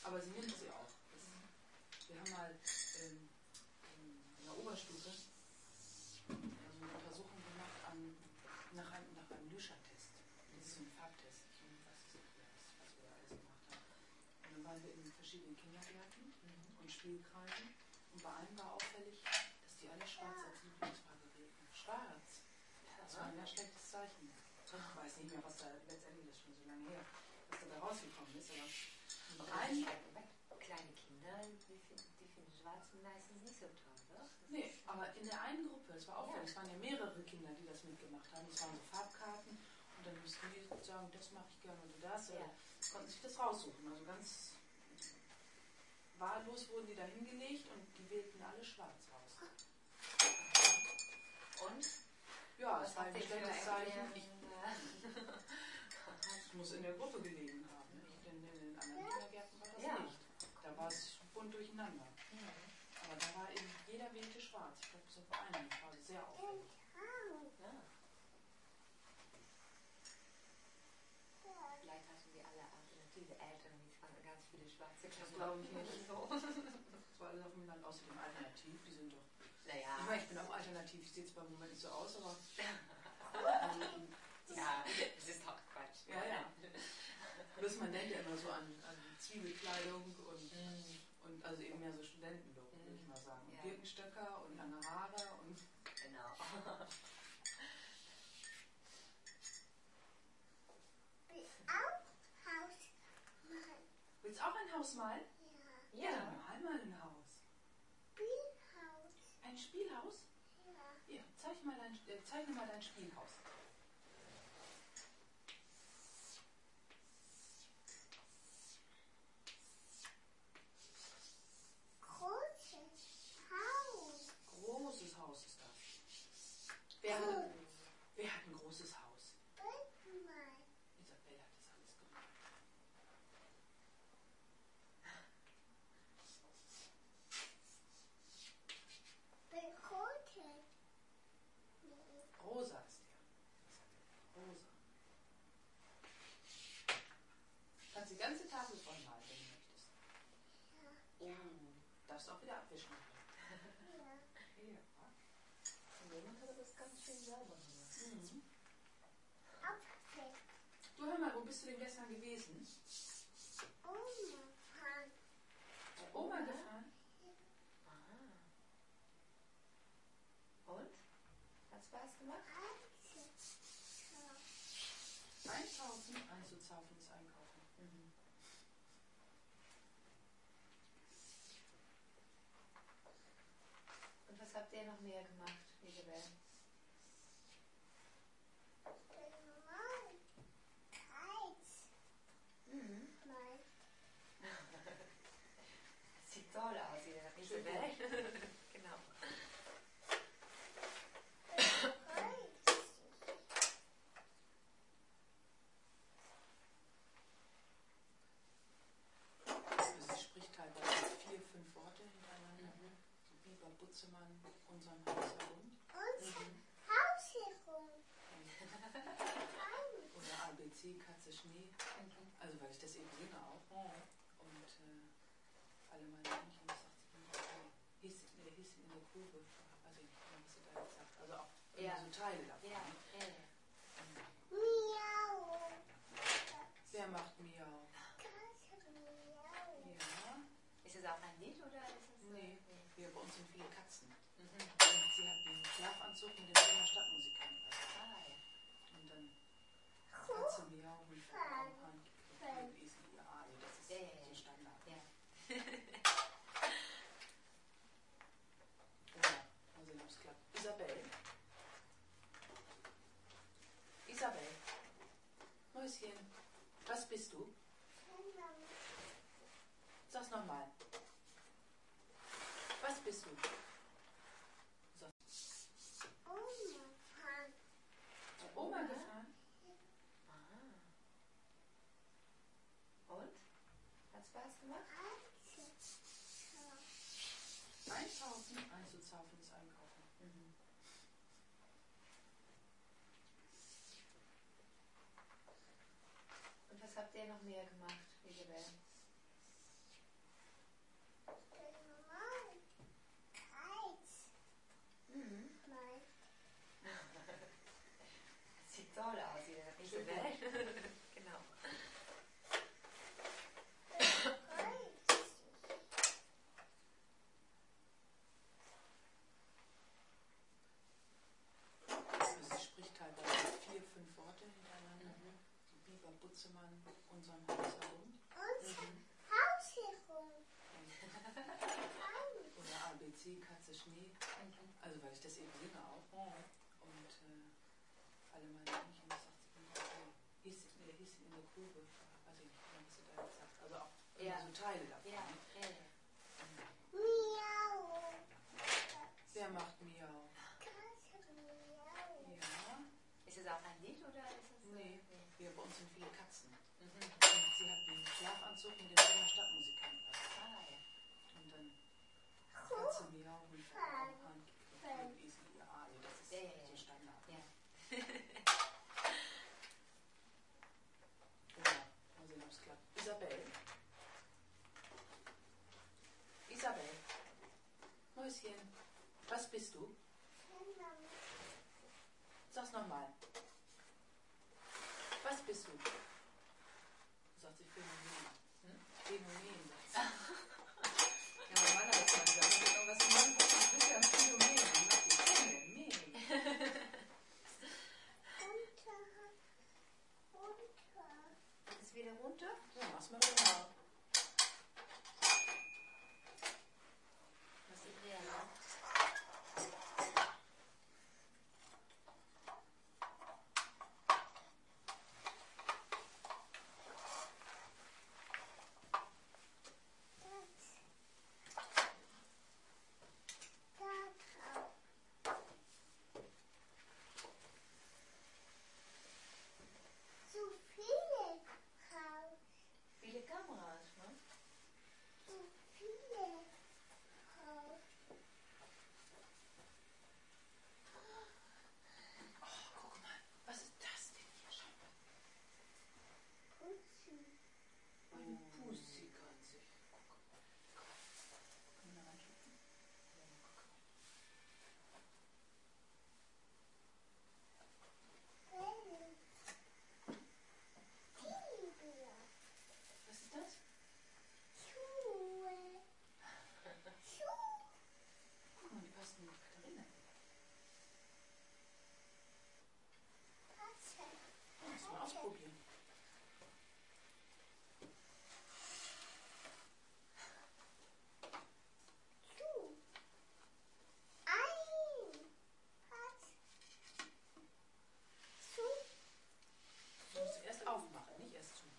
Aber sie nimmt sie auch. Wir haben mal in der Oberstufe eine Untersuchung gemacht nach einem Lüscher-Test. Das ist so ein Farbtest. Ich weiß nicht, was wir da alles gemacht haben. Und dann waren wir in verschiedenen Kindergärten und Spielkreisen. Und bei einem war auffällig, dass die alle schwarz als Lieblingsfarbe wählten. Schwarz. Das war ein ganz schlechtes Zeichen. Ich weiß nicht mehr, was da letztendlich, das ist schon so lange her, was da rausgekommen ist. Aber kleine Kinder, die finden Schwarzen meistens nicht so toll, oder? Nee, aber in der einen Gruppe, es war auffällig, es waren ja mehrere Kinder, die das mitgemacht haben. Es waren so Farbkarten und dann mussten die sagen, das mache ich gerne oder das. Oder konnten sich das raussuchen. Also ganz wahllos wurden die da hingelegt und die wählten alle schwarz aus. Und? Ja, es war ein schlechtes schlechtes Zeichen. Es muss in der Gruppe gelegen haben. In den anderen Kindergärten war das nicht. Da war es bunt durcheinander. Aber da war eben jeder wählte schwarz. Ich glaube, so vor einem war es sehr auffällig. Vielleicht hatten wir alle alternative Eltern, die fanden ganz viele schwarze Das Klamotten. glaube ich nicht. So. Das war alles auf dem Land außerdem alternativ. Die sind doch. Naja. Ich meine, ich bin auch alternativ. Ich sehe zwar im Moment nicht so aus, aber. Ja, das ist doch Quatsch. Ja. Bloß man denkt ja immer so an Zwiebelkleidung und also eben mehr so Studentenlook, würde ich mal sagen. Und Birkenstöcker und lange Haare und. Genau. Willst du auch ein Haus malen? Ja. Ja, mal mal ein Haus. Spielhaus. Ein Spielhaus? Ja. Ja, zeichne mal dein Spielhaus. Großes Haus. Großes Haus ist das. Wer hat ein großes Haus? Batman. Isabel hat das alles gemacht. Bekotet. Rosa ist der. Rosa. Kannst die ganze Tafel voll malen, wenn du möchtest. Oh, darfst auch wieder abwischen. Ja. Ja. Jemand hat das ganz schön sauber gemacht. Apfel. Du, hör mal, wo bist du denn gestern gewesen? Oma. Pan. Oma gefahren? Und? Hat Spaß gemacht? Einkaufen, einzuzaufen ist einkaufen. Und was habt ihr noch mehr gemacht, Isabel? Sieht toll aus, Isabel. Genau. Sie spricht teilweise 4, 5 Worte hintereinander. So wie bei Butzemann unserem Haus herum. Oder ABC, Katze, Schnee. Also weil ich das eben singe auch. Und alle meine Männchen, das sagt sie immer, Häschen in der Grube. Also ich weiß nicht, was sie da jetzt sagt. Also auch so Teile davon. Ja. Miau. Wer macht Miau? Ja. Ist es auch ein Lied oder ist es? Nee, wir bei uns sind viele Katzen. Und sie hat einen Schlafanzug mit dem Thema Stadtmusikanten. Und dann Katze, Miau, Hund, Kompan, und Esel, ja, also das ist so Standard. Ja. Oder, mal sehen, ob es klappt. Isabel, Mäuschen, was bist du? Sag's nochmal. Was bist du? Oma gefahren? Und? Hat Spaß gemacht? Einkaufen, einzuzaufen ist einkaufen. Und was habt ihr noch mehr gemacht, Isabel? Genau. Also sie spricht teilweise 4, 5 Worte hintereinander. Die Biber, Butzemann, unseren Haus herum. Haus herum. Oder ABC, Katze, Schnee. Also weil ich das eben singe auch. Und alle meine Männchen, das sagt sie immer, hieß in der Grube. Weiß ich nicht, was sie da jetzt sagt. Also auch immer so Teile davon. Ja. Miau. Wer macht Miau? Katze miau. Ja. Ist es auch ein Lied oder ist es... Nee, bei uns sind viele Katzen. Und sie hat einen Schlafanzug mit dem Thema Stadtmusikanten. Ah, ja. Und dann Katze, Miau, Hund, Hahn, Esel, ja, also das ist so Standard. Ja. Ja, mal sehen, ob es klappt. Isabel. Mäuschen, was bist du? Sag's nochmal. Was bist du? Sagt sie Phänomen. Phänomen, sagt sie. Ja, normalerweise mal gesagt, wenn irgendwas im Mann kommt, ich bin ja ein Phänomen. Dann macht sie Phänomen. Ist es wieder runter? Ja, mach's mal genau. Was ist der noch? So viele Haus. Viele Kameras, ne? So viele Haus. Oh, guck mal. Was ist das denn hier? Schau mal. Pussy. Eine Pussikatze. Guck mal. Können wir da reinschlüpfen? Ja, guck mal. Tiger. Was ist das? Schuhe. Schuhe. Guck mal, die passt in die Katharina. Katze. Lass mal ausprobieren. Schuh. Ein. Katze. Schuh. Du musst erst aufmachen, nicht erst zumachen.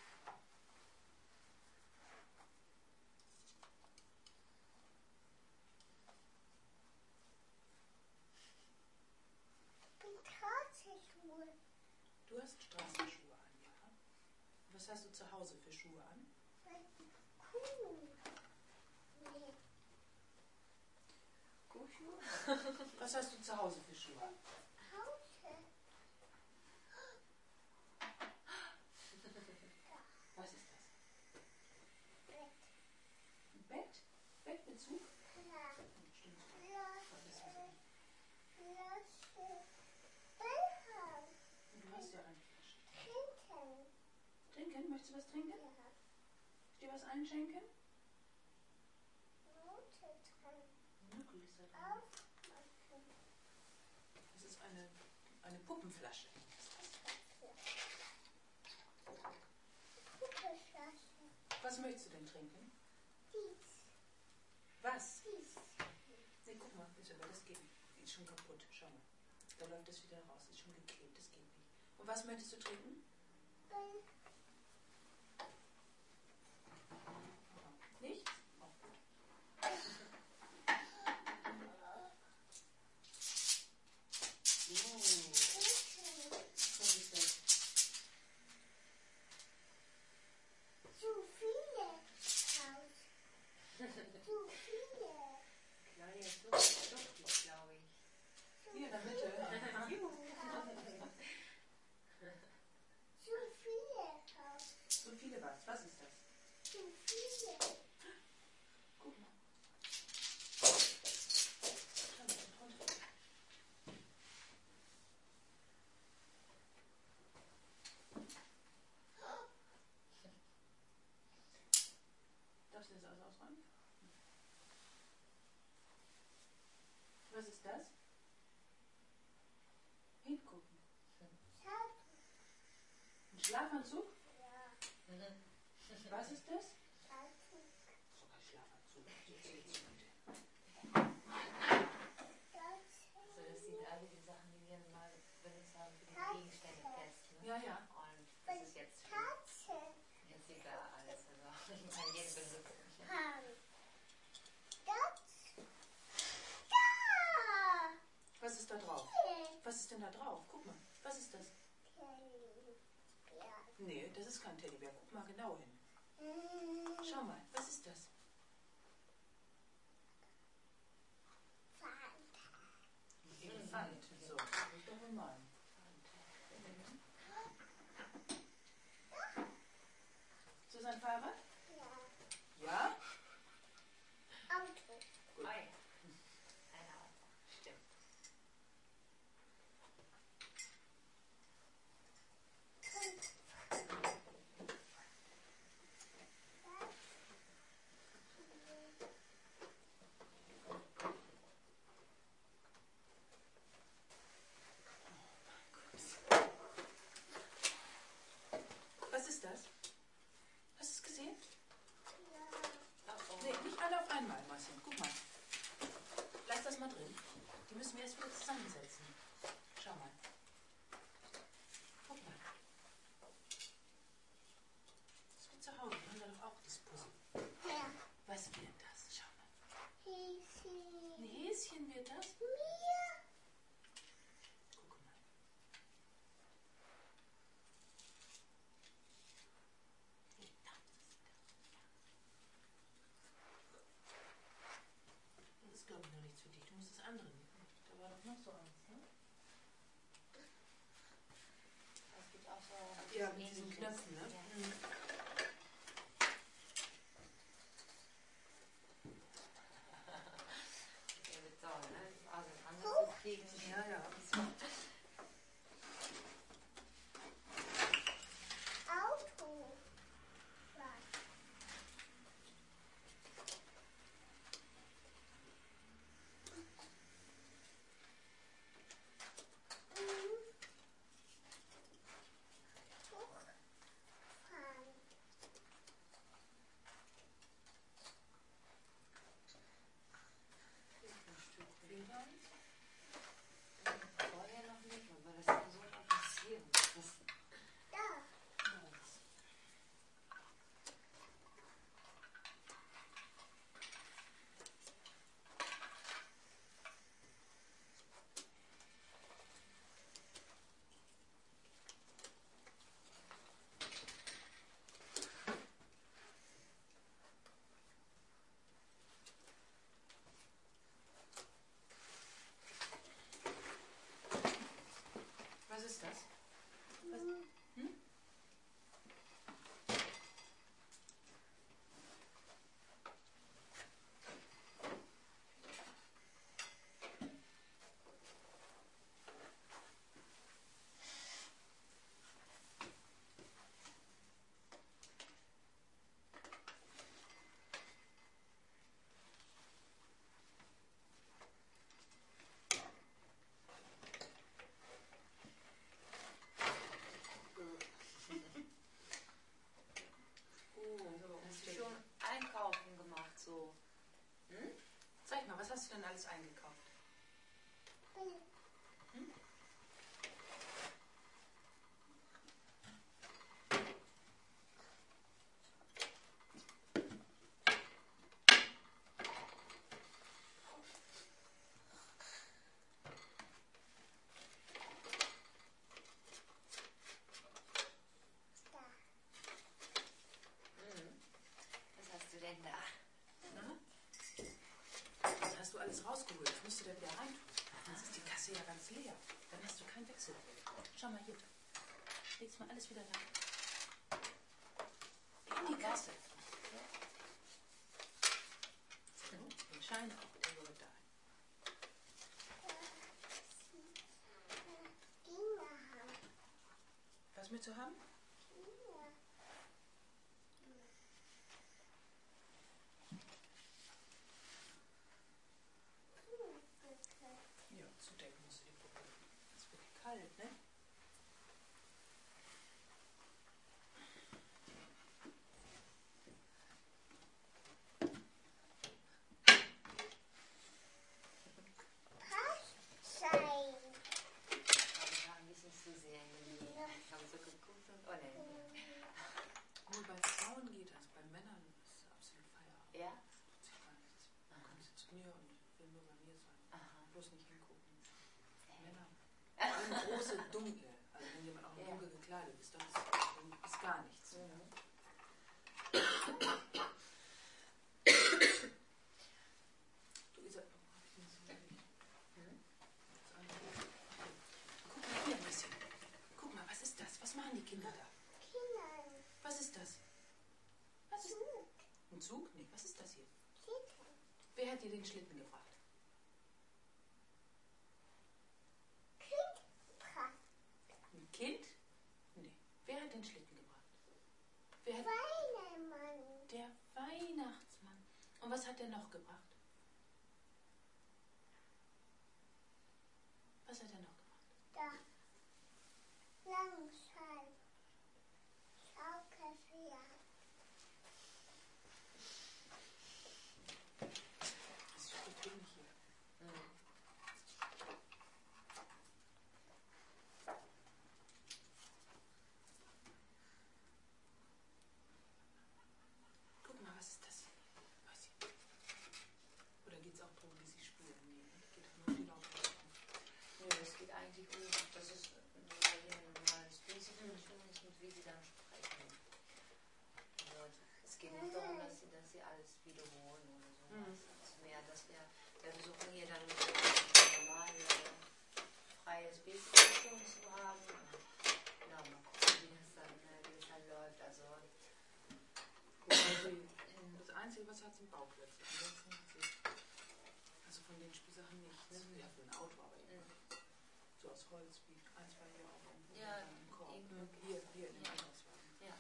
Katzenschuhe. Du hast Straßenschuhe an, ja? Was hast du zu Hause für Schuhe an? Kuh. Nee. Kuhschuhe? Was hast du zu Hause für Schuhe an? Hause. Was ist das? Bett. Ein Bett? Bettbezug? Ja. Stimmt. Lasse. Bellhaus. Du hast ja eine Flasche. Trinken. Trinken? Möchtest du was trinken? Ja. Dir was einschenken? Note dran. Nuckel ist da drin. Aufmachen. Das ist eine Puppenflasche. Puppenflasche. Was möchtest du denn trinken? Dies. Was? Dies. Nee, guck mal, Isabel, das geht nicht. Die ist schon kaputt. Schau mal. Da läuft das wieder raus. Ist schon geklebt. Das geht nicht. Und was möchtest du trinken? Bell. Nichts? Auch gut. Was ist das? Zu viele Haus. Zu viele. Claudia Duft, glaube ich. Hier in der Mitte. Zu viele. das? Hingucken. Ein Schlafanzug? Ja. Was ist das? Anzug. Sogar Schlafanzug. Jetzt geht's heute. Also das sind alle die Sachen, die wir mal benutzt haben für die Gegenstände-Test. Ne? Ja, ja. Und das ist jetzt egal alles. Also man kann jeden benutzen. Was ist da drauf? Was ist denn da drauf? Guck mal. Was ist das? Nee, das ist kein Teddybär. Guck mal genau hin. Schau mal. Was ist das? Elefant. So, das ist doch normal. Ist das ein Fahrrad? Ja? Oh ja. Ein Auto. Stimmt. Was ist das? Hast du es gesehen? Oh, oh. Nee, nicht alle auf einmal, Marcel. Guck mal. Lass das mal drin. Die müssen wir erst wieder zusammensetzen. Schau mal. Guck mal. Das wird zu Hause. Wir haben da doch auch das Puzzle. Was wird das? Schau mal. Ein Häschen wird das? Guck mal. Das ist, glaube ich, noch nichts für dich. Du musst das andere nehmen. Da war doch noch so eins, ne? Es gibt auch so Ja, mit diesen Knöpfen, ne? Ja. Mhm. Der wird toll, ne? Also anders zu kriegen. Ja, ja. Vorher noch nicht, aber das kann so schon passieren. Das Was ist das? hast du schon einkaufen gemacht, so. Zeig mal, was hast du denn alles eingekauft? Was hast du denn da? Was hast du alles rausgeholt? Das musst du da wieder reintun. Sonst ist die Kasse ja ganz leer. Dann hast du keinen Wechsel. Schau mal hier. Leg's mal alles wieder rein. In die Kasse. So, den Schein auch, der gehört da. Was willst du haben? kalt, ne? Pass sein. Aber ich war ein bisschen zu sehr in der Nähe. Ich habe so geguckt und, oh ne. Nur bei Frauen geht das, bei Männern ist es absolut Feierabend. Ja? Das ist gar nichts. Du kommst zu mir und will nur bei mir sein. Aha. Bloß nicht hingucken. Männer. Eine große, dunkle. Also wenn jemand auch dunkel gekleidet ist, dann ist gar nichts. Mhm. Du Isa, oh, hab ich nicht so wirklich. Das andere. Guck mal hier ein bisschen. Guck mal, was ist das? Was machen die Kinder da? Kinder. Was ist das? Was ist Zug. ein Zug? Nee, was ist das hier? Kinder. Wer hat dir den Schlitten gebracht? Ein Kind? Nee. Wer hat den Schlitten gebracht? Wer hat Weinemann. der Weihnachtsmann. Und was hat er noch gebracht? Was hat er noch gebracht? Da. Langsam. Schaukelpferd. Das steht wenig hier. Guck mal, was ist das hier? Weiß ich nicht. Oder geht es auch darum, wie sie spielen? Nee, es geht nur um die Lautstärke. Nö, es geht eigentlich um, das ist ein normales Prinzip und wie sie dann sprechen. Also, es geht nicht darum, dass sie alles wiederholen oder sowas. Es ist mehr, dass wir versuchen hier dann ein normales, freies Bildschirm zu haben. Und, ja, mal gucken, wie das dann läuft. Also, Das Einzige, was hat, sind Bauplätze. Ansonsten hat sie, also von den Spielsachen nichts. Ja, für ein Auto, aber eben so aus Holz, wie ein, zwei hier auch irgendwo Ja, im Korb. irgendwo. Hier in dem Ja. Einkaufswagen. ja.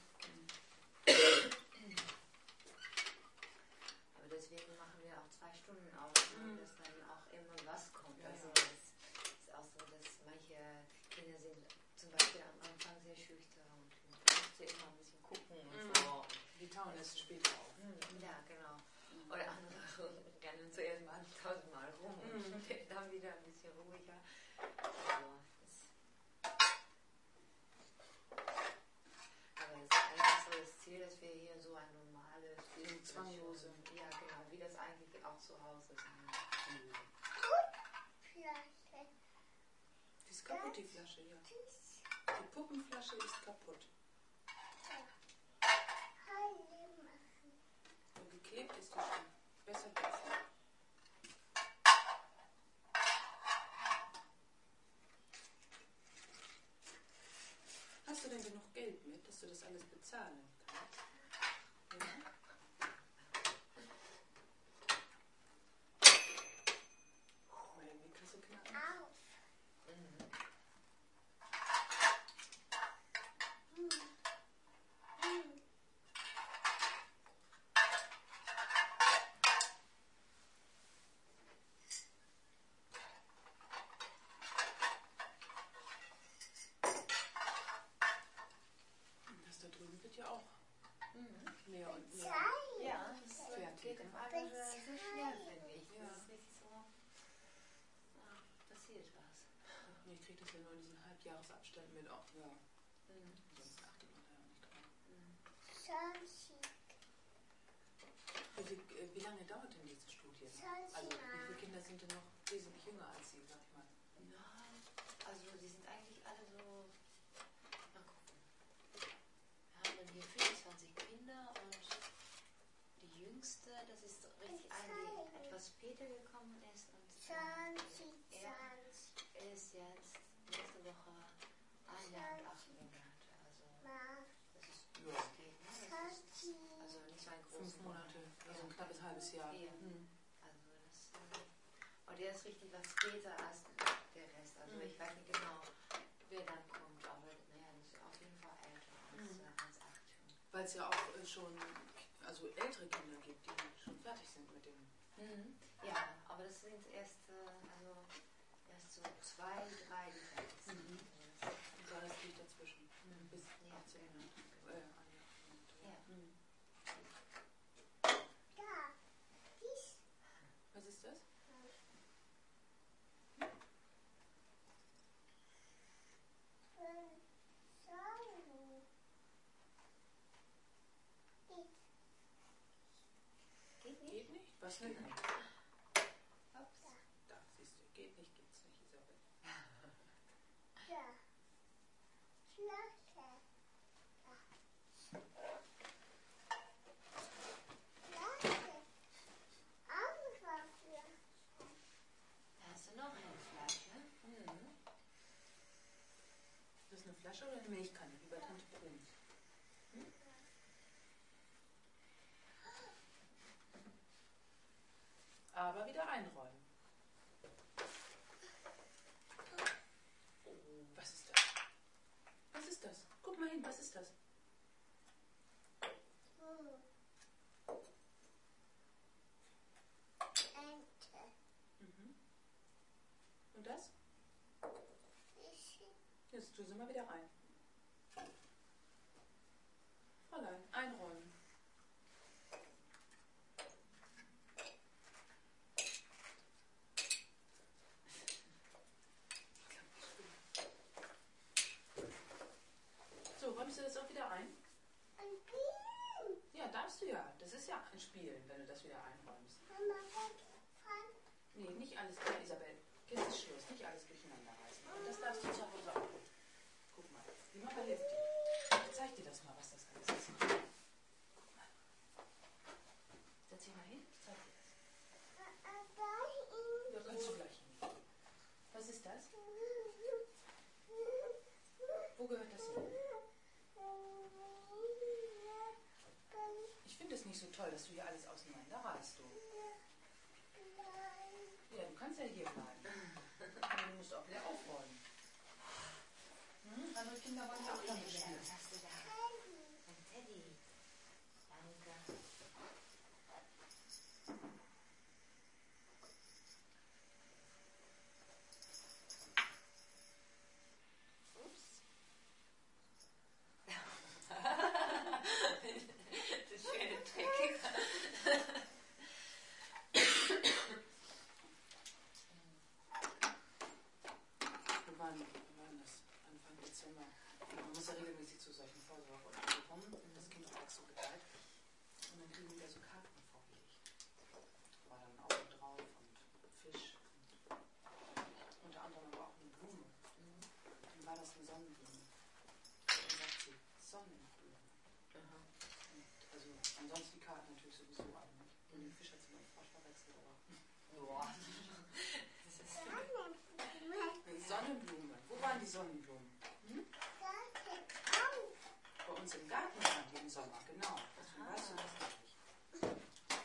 Aber deswegen machen wir auch 2 Stunden aus, dass dann auch immer was kommt. Ja, Also ja. es ist auch so, dass manche Kinder sind zum Beispiel am Anfang sehr schüchtern und musste immer ein bisschen gucken und so. Die tauen erst später auf. Ja, genau. Oder andere rennen zuerst mal 1000 Mal rum und dann wieder ein bisschen ruhiger. Also, aber es ist eigentlich so das Ziel, dass wir hier so ein normales Bild Zwanglose. Ja, genau, wie das eigentlich auch zu Hause sein. Flasche. Die ist kaputt, die Flasche, ja. Tschüss. Die Puppenflasche ist kaputt. Heile machen. Und geklebt ist die schon. Besser geht's nicht. Hast du denn genug Geld mit, dass du das alles bezahlen kannst? Ja? Mal in die Kasse knacken. Auf. Das da drüben wird ja auch mehr und mehr. Zeit. Ja, das Fertig, geht ne? im Alter sehr schnell, finde ich. Ja. Das ist nicht so, passiert was. Ich kriege das ja nur in diesen Halbjahresabständen mit. Auch, ja. Sonst achtet man da ja nicht drauf. Sonntag. Wie lange dauert denn diese Studie? Also, wie viele Kinder sind denn noch wesentlich jünger als Sie, sag ich mal? Ja, also die sind eigentlich alle so, mal gucken. Wir haben dann hier 24 Kinder und die jüngste, das ist richtig eine, die etwas später gekommen ist und er ist jetzt nächste Woche 1 Jahr und 8 Monate. Also das ist Ja. das geht, ne? Das ist also nicht so ein 5 großes Monate, also ein knappes halbes Jahr. Ja. Mhm. Also das, und der ist richtig was später als der Rest. Also ich weiß nicht genau, wer dann kommt, aber naja, das ist auf jeden Fall älter als 8 schon. Weil es ja auch schon also ältere Kinder gibt, die schon fertig sind mit dem. Ja, aber das sind erst so 2, 3 Liter ist. Und da ist Licht dazwischen. Bis Ja. zu Ende. Ja. Da. Dies. Was ist das? Geht nicht? Geht nicht? Was geht nicht? Ups. Da, siehst du, geht nicht, geht's nicht, Isabel. Da. Flasche. Flasche. Andere Flasche. Da hast du noch eine Flasche. Das ist eine Flasche oder eine Milchkanne, wie bei Tante Brun? Aber wieder einräumen. Oh, was ist das? Was ist das? Guck mal hin, was ist das? Ente. Und das? Ich Jetzt tu sie mal wieder rein. Fräulein, einräumen. So, räumst du das auch wieder ein? ein Bienen. Ja, darfst du ja. Das ist ja ein Spielen, wenn du das wieder einräumst. Mama, wegfahren. Nee, nicht alles, Isabel. Jetzt ist Schluss. Nicht alles durcheinander reißen. Und das darfst du zu Hause auch. Guck mal, die Mama hilft dir. Ich zeig dir das mal, was das alles ist. Guck mal. Setz dich mal hin, ich zeig dir das. Ja, kannst du gleich hin. Was ist das? Wo gehört das hin? Ich finde es nicht so toll, dass du hier alles auseinander reißt, du. Ja, du kannst ja hier bleiben. Aber du musst auch wieder aufräumen. Andere Kinder wollen ja auch damit spielen. Was hast du da? Ein Teddy. Danke. Ups. Das ist schöne Trick. Wir waren das Anfang Dezember. Man muss ja regelmäßig zu solchen Vorsorgeuntersuchungen. Das Kind auch so geteilt. Und dann kriegen wir so Karten vorgelegt. War dann ein Auge drauf und Fisch. Und unter anderem aber auch eine Blume. Dann war das eine Sonnenblume. Und dann sagt sie, Sonnenblume. Und also ansonsten die Karten natürlich sowieso alle nicht. Und den Fisch hat sie mit dem Frosch verwechselt. Aber Boah. Sonnenblume. Wo waren die Sonnenblumen? Danke. Au. Bei uns im Garten waren die im Sommer, genau. Deswegen weißt du das nicht.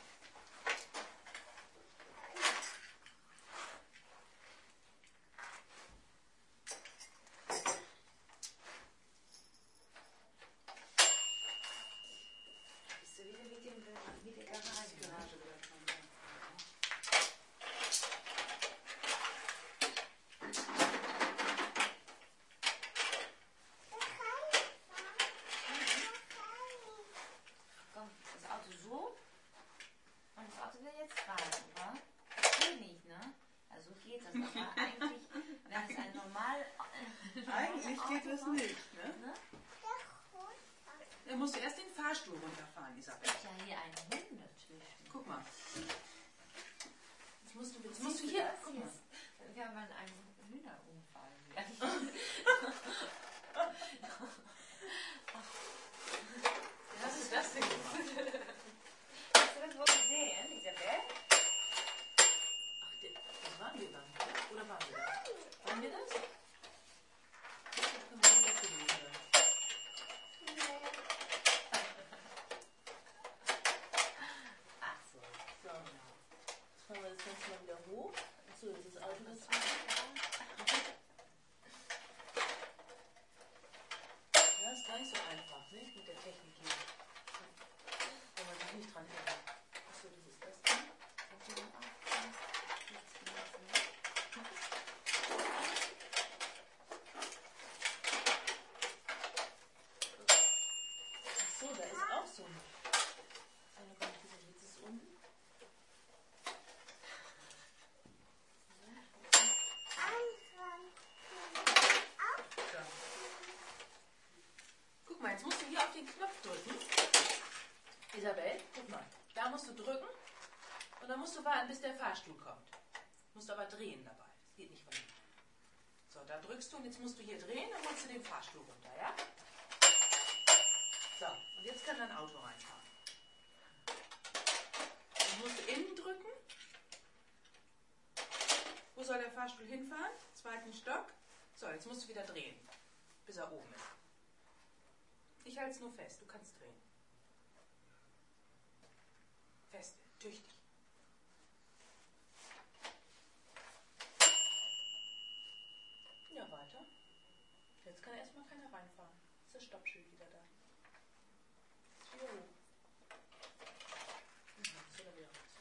Bist du wieder mit der Garage? Garage wieder dran. Komm, das Auto so und das Auto will jetzt fahren, oder? Das geht nicht, ne? Also geht das, aber eigentlich, wenn es ein normal... Eigentlich geht das nicht, ne? Ne? Dann musst du erst den Fahrstuhl runterfahren, Isabel. Ist ja hier ein Hund dazwischen. Guck mal. Jetzt musst du hier. Guck mal. Wir haben einen Hühnerunfall. Was ist das denn? Hast du das wohl gesehen, Isabel? Ach, das waren wir dann, oder waren wir das? Waren wir das? Dann waren wir das gewesen. Ach so. So, jetzt fahren wir das Ganze mal wieder hoch. Achso, jetzt ist das Auto dazu. Ja, ist gar nicht so einfach, ne? Mit der Technik hier. Wenn man sich nicht dran hält. Achso, das ist das. Kannst du den auch? jetzt musst du hier auf den Knopf drücken. Isabel, guck mal. Da musst du drücken und dann musst du warten, bis der Fahrstuhl kommt. Musst aber drehen dabei. Das geht nicht von hinten. So, da drückst du und jetzt musst du hier drehen, dann holst du den Fahrstuhl runter, ja? So, und jetzt kann dein Auto reinfahren. Dann musst du innen drücken. Wo soll der Fahrstuhl hinfahren? Zweiten Stock. So, jetzt musst du wieder drehen, bis er oben ist. Ich halte es nur fest, du kannst drehen. Fest, tüchtig. Ja, weiter. Jetzt kann erstmal keiner reinfahren. Ist das Stoppschild wieder da? Jo. Jetzt ist er wieder raus.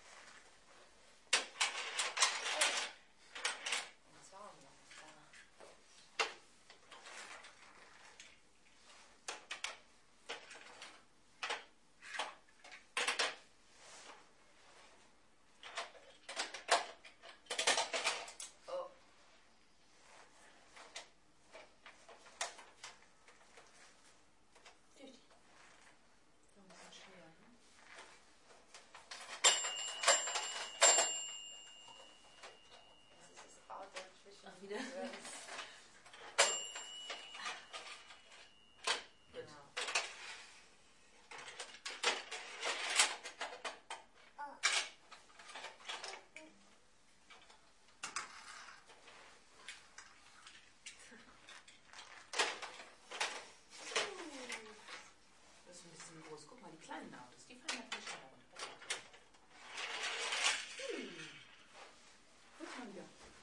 Tüchtig. So ein bisschen schwer, ne? Das ist das Auto zwischen. Ach, wieder? Genau. Das ist ein bisschen groß. Guck mal, die kleinen Autos, die fallen ja viel schneller runter. Guck mal wieder.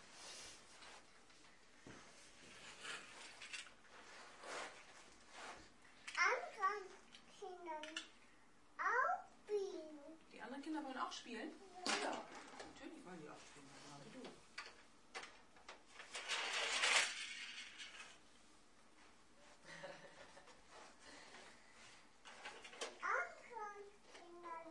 Anderen Kindern auch spielen. Die anderen Kinder wollen auch spielen? Ja, natürlich wollen die auch spielen, genau wie du. Anderen Kindern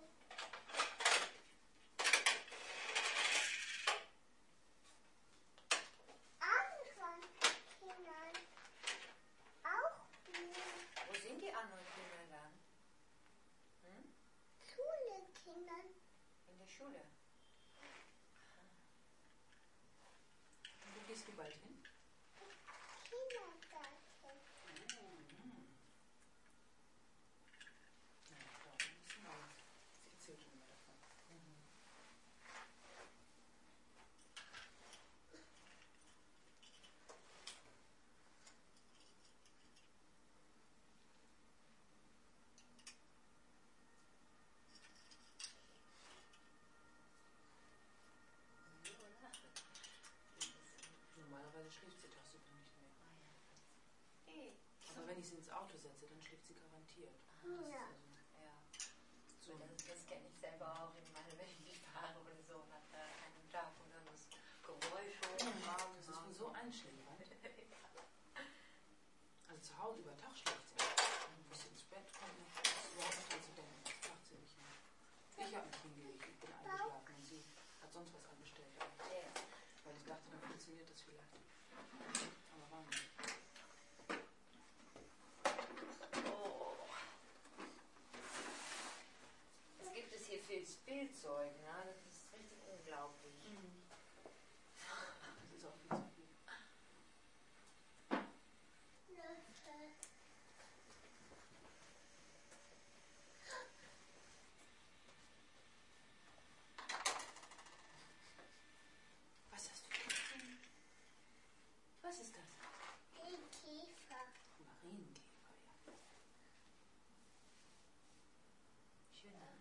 anderen Kindern auch spielen. Wo sind die anderen Kinder dann? Hm? Schule Kindern. In der Schule. Und wo gehst du bald hin? Kindergarten. Ja, ich glaube, ein bisschen aus. Sie erzählt schon immer davon. Normalerweise schläft sie tagsüber nicht mehr. Aber wenn ich sie ins Auto setze, dann schläft sie garantiert. Das ist Ja. also Ja. so. Das kenne ich selber auch. Ich meine, wenn ich fahre oder so nach einem Tag und dann das Geräusch hoch. Das ist wie so einschläfernd. Also zu Hause über Tag schläft sie nicht. Bis sie ins Bett kommt, ist überhaupt nicht dran zu denken. Das macht sie nicht mehr. Ich habe mich hingelegt, ich bin eingeschlafen und sie hat sonst was angestellt. Ja. Weil ich dachte, dann funktioniert das vielleicht. Aber war nicht. Oh. Es gibt es hier viel Spielzeug, ne? Das ist richtig unglaublich. Das ist auch viel zu viel. Was hast du gefunden? Was ist das? Die Käfer. Marienkäfer, ja. Schön, ne?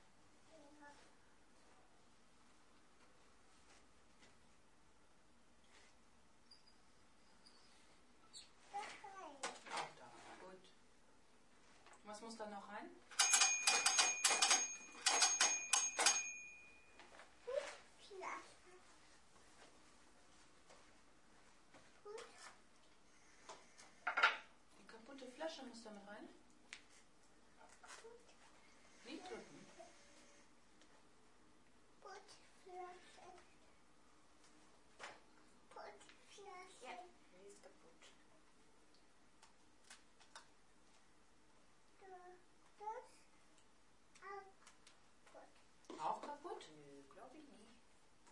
Auch da. Gut. Was muss da noch rein? Die kaputte Flasche muss da mit rein. Wie drücken? Ja, die ist kaputt.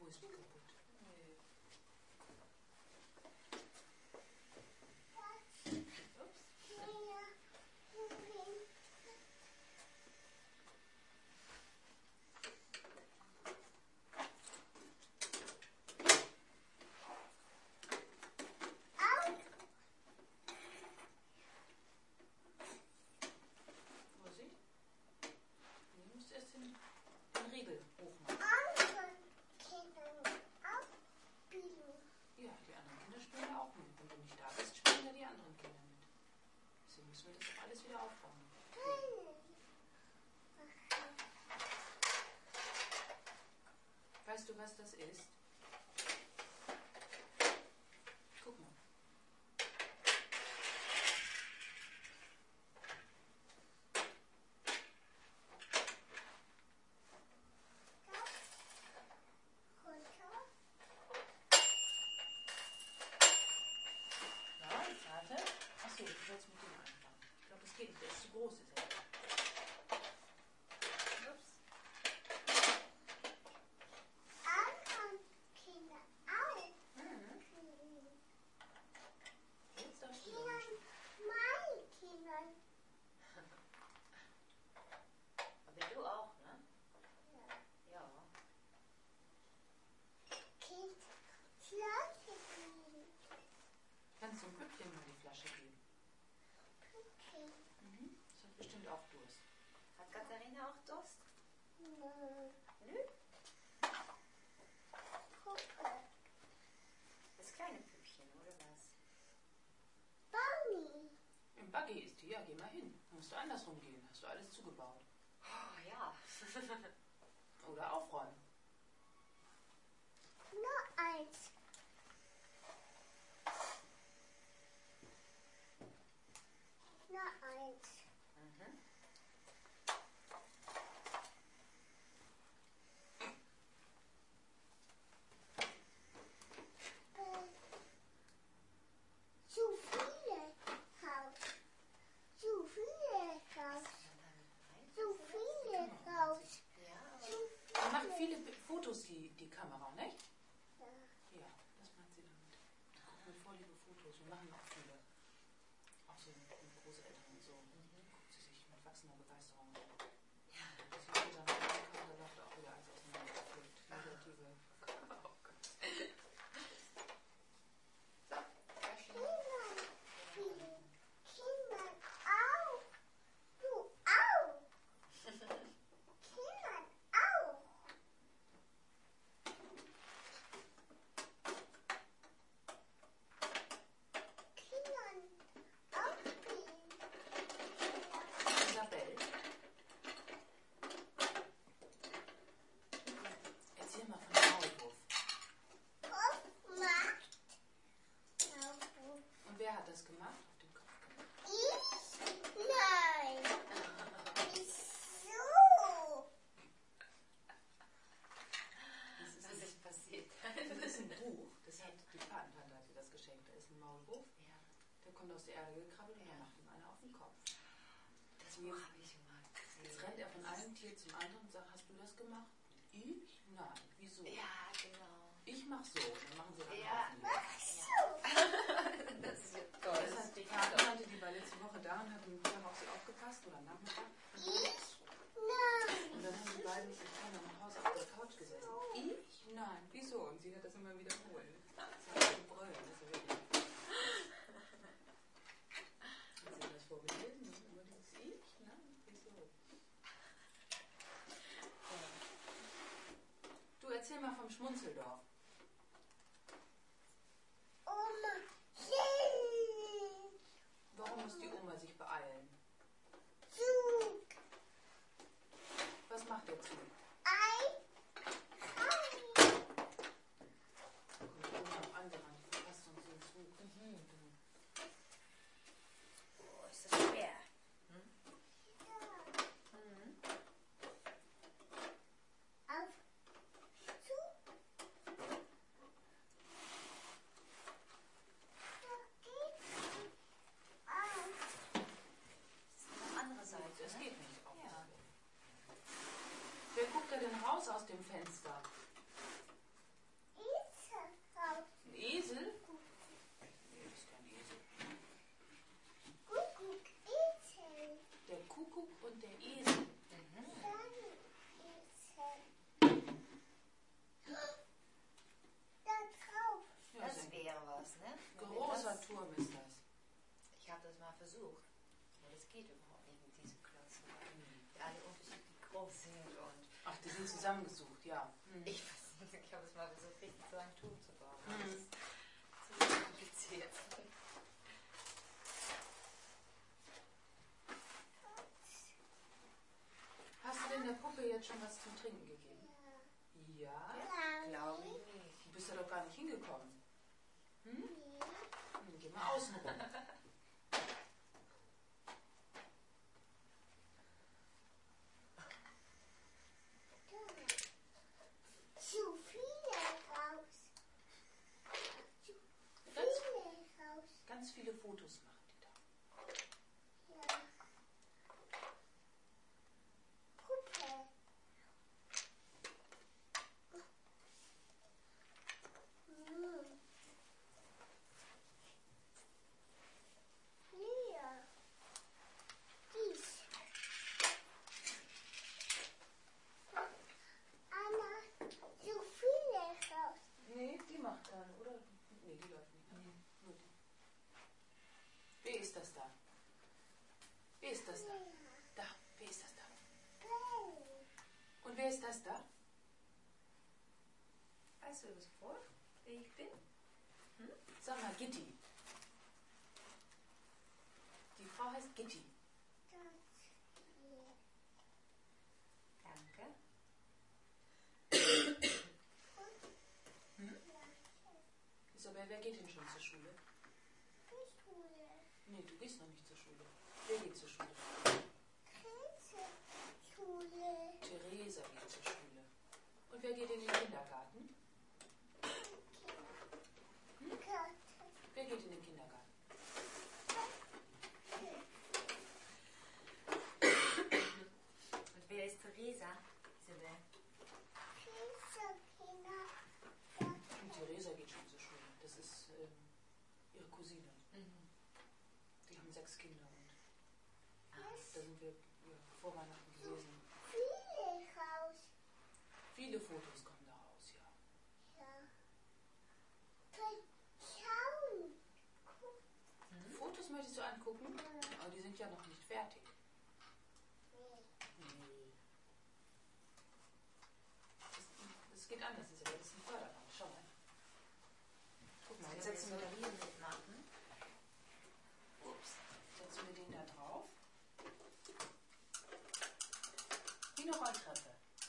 Wo ist die kaputt? Nee. Ups. Wo ist sie? Du musst erst den Riegel hochmachen. Andere Kinder auch spielen. Ja, die anderen Kinder spielen da auch mit. Wenn du nicht da bist, spielen da die anderen Kinder mit. Deswegen müssen wir das auch alles wieder aufbauen. Weißt du, was das ist? Guck mal. Ja, jetzt warte. Achso, du sollst mit dem anfangen. Ich glaube, das geht nicht. Der ist zu groß. Ist er. Ups. Andere Kinder auch Mhm. spielen. Jetzt darfst du Kinder, dann. meine Kinder. Aber du auch, ne? Ja. Kind, Flasche spielen. Kannst du dem Püppchen mal die Flasche geben? Okay. Das hat bestimmt auch Durst. Hat Katharina auch Durst? Nö. Nö. Gucke. Das kleine Püppchen, oder was? Bunny. Im Buggy ist die. Ja, geh mal hin. Musst du andersrum gehen. Hast du alles zugebaut. Oh, ja. Oder aufräumen. Nur eins. Nur eins. Mhm. Zu viele Haus. Zu viele Haus. Zu viele Haus. Ja, Zu Die macht viele. viele Fotos, die Kamera, nicht? Ja. Ja, das macht sie damit. Guck mit Vorliebe Fotos. Wir machen auch viele. Auch so mit Großeltern und so. Guckt sie sich mit wachsender Begeisterung an. Das ist wieder nach der Kamera, da läuft auch wieder eins auseinandergepflückt. Negative. Kinder spielen. Kinder auch. Du auch. Kinder auch. Kinder auch spielen. Isabel, erzähl mal von dem Maulwurf. Kopf macht. Und wer hat das gemacht? Auf dem Kopf gemacht. Ich? Nein. Wieso? Das was ist, ist passiert? das ist ein Buch. Das hat die Patentante hat dir das geschenkt. Da ist ein Maulwurf. Ja, Der kommt aus der Erde gekrabbelt und er macht ihm eine auf den Kopf. das Buch habe ich mal gesehen. Jetzt rennt er von einem Tier zum anderen und sagt, hast du das gemacht? Ich? Nein. Wieso? Ja, genau. Ich mach so. Dann machen sie einen Ja. Haufen. Das ist ja Das toll. heißt, die Patentante, die war letzte Woche da und hat auf sie aufgepasst oder am Nachmittag. Nein. Und dann haben die beiden sich vorne im Haus auf der Couch gesessen. Ich? Nein. Wieso? Und sie hat das immer wiederholt. Sie hat so brüllen. Das ist wirklich. Hat sie das vorgelesen? Und immer dieses Ich? Nein. Wieso? Du erzähl mal vom Schmunzeldorf. Oma. Zug. Warum muss die Oma sich beeilen? Zug. Was macht der Zug? Ei. Da kommt die Oma noch angerannt. Die verpasst uns den Zug. Oh, ist das schwer? Auf. Zug. Andere Seite. Das Ne? geht nicht auf. Ja. Wer guckt da denn raus aus dem Fenster? drauf sind und Ach, die sind zusammengesucht, ja. Mhm. ich habe es mal versucht, richtig zu einem Tuch zu bauen. Das ist zu kompliziert. Hast du denn der Puppe jetzt schon was zum Trinken gegeben? Ja? Glaube ich nicht. Du bist ja doch gar nicht hingekommen. Geh mal außen rum. Zu viele raus. Zu Ganz, viele raus. ganz viele Fotos machen die da. Ja. Puppe. Hier. Dies. Anna, zu viele raus. Nee, die macht keine, oder? Nee, die läuft nicht. Nur die. Wer ist das da? Wer ist das da? Da, wer ist das da? Und wer ist das da? Weißt du sofort, wer ich bin? Sag mal, Gitti. Die Frau heißt Gitti. Danke. Isabel, wer geht denn schon zur Schule? Nee, du gehst noch nicht zur Schule. Wer geht zur Schule? Theresa geht zur Schule. Und wer geht in den Kindergarten? Wer geht in den Kindergarten? Und wer ist Theresa? Isabel. Und Theresa geht schon zur Schule. Das ist ihre Cousine. Die haben 6 Kinder und da sind wir vor Weihnachten gewesen. Viele Fotos kommen da raus, ja. Fotos möchtest du angucken? Aber die sind ja noch nicht fertig. Nee. Das geht anders, Isabel. Das ist ein Förderband. Schau mal. Guck mal, jetzt setzen wir da hier mitmachen. Ups, setzen wir den da drauf. Wie eine Rolltreppe.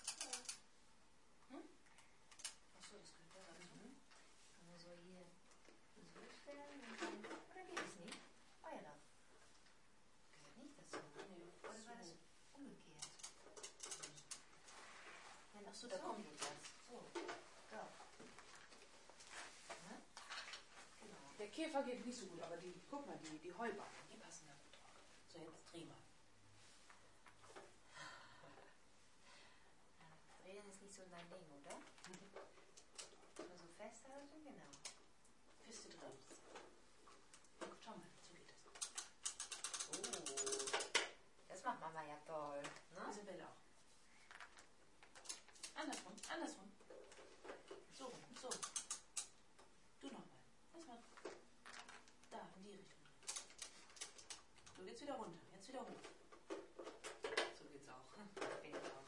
Achso, das könnte ja dazu. Kann man so hier so stellen und dann, oder geht es nicht? Oh ja doch. Gehört nicht dazu. Nee, Oder war das so. umgekehrt? Ja, achso, da kommt jetzt was. So, doch. Ne? Genau. Der Käfer geht nicht so gut, aber die, guck mal, die Heuballen, die passen da gut drauf. So, jetzt dreh mal. Drehen ist nicht so dein Ding, oder? Nur so festhalten, genau. Feste drin. Schau mal, so geht das. Oh, das macht Mama ja toll. Ne? Isabel auch. Andersrum, andersrum. So, so. Du nochmal. Lass mal. Da, in die Richtung. So geht's wieder runter. Jetzt wieder hoch. So geht's auch. Bin ich auch.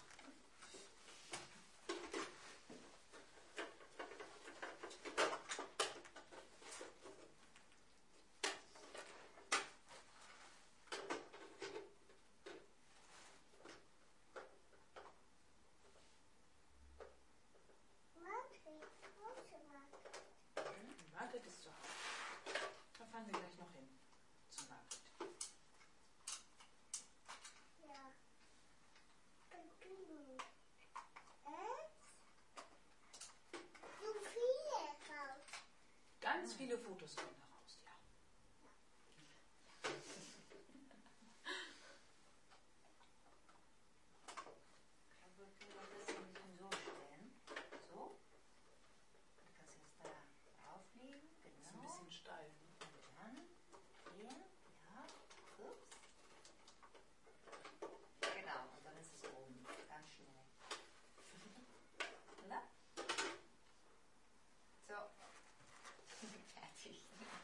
Margret ist zu Hause. Da fahren wir gleich noch hin. Zu Margret. Ganz viele Fotos kommen da raus, ja. Dann können wir das ein bisschen so stellen. So. Du kannst jetzt da drauflegen. Ist ein Genau. bisschen steil. Ne? Und dann hier. Ja. Ups. Genau. Und dann ist es oben. Ganz schnell. Na? So. Fertig.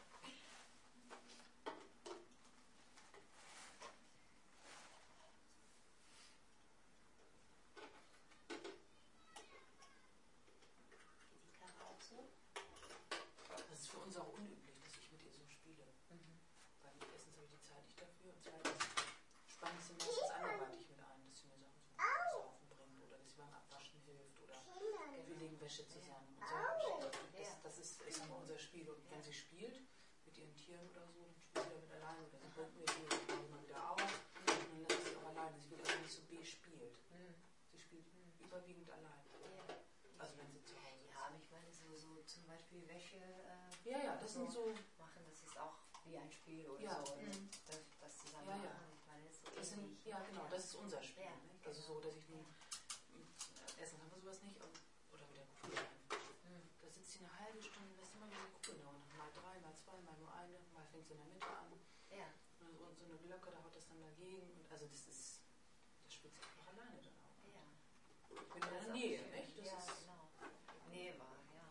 dafür. Und zweitens spanne ich sie meistens anderweitig mit ein, dass sie mir Sachen zum Saufen bringt oder dass sie beim Abwaschen hilft oder wir legen Wäsche zusammen. Und so das ist immer unser Spiel. Und wenn sie spielt mit ihren Tieren oder so, dann spielt sie damit alleine. Oder sie bringt mir die immer wieder auf und dann lässt sie auch alleine. Sie wird also nicht so bespielt. Sie spielt überwiegend allein. Also wenn sie zu Hause ist. Ja, aber ich meine, so zum Beispiel Wäsche das sind so machen, das ist auch wie ein Spiel oder Ja. so. Das zusammen machen. Ich meine, das ist so das sind, ähnlich. ja, genau, das ist unser Spiel. Ja, Nicht? Also so, dass ich nun, Essen haben wir sowas nicht, oder mit der Kugel einfach. Da sitzt sie eine halbe Stunde, lässt immer wieder die Kugel dauern. Mal 3, mal 2, mal nur eine, mal fängt sie in der Mitte an. Ja. Und so eine Glocke, da haut das dann dagegen. Und also das spielt sie einfach alleine dann auch. Ja. Mit der Nähe, nicht? Das ja, ist, genau. Nähe war, ja.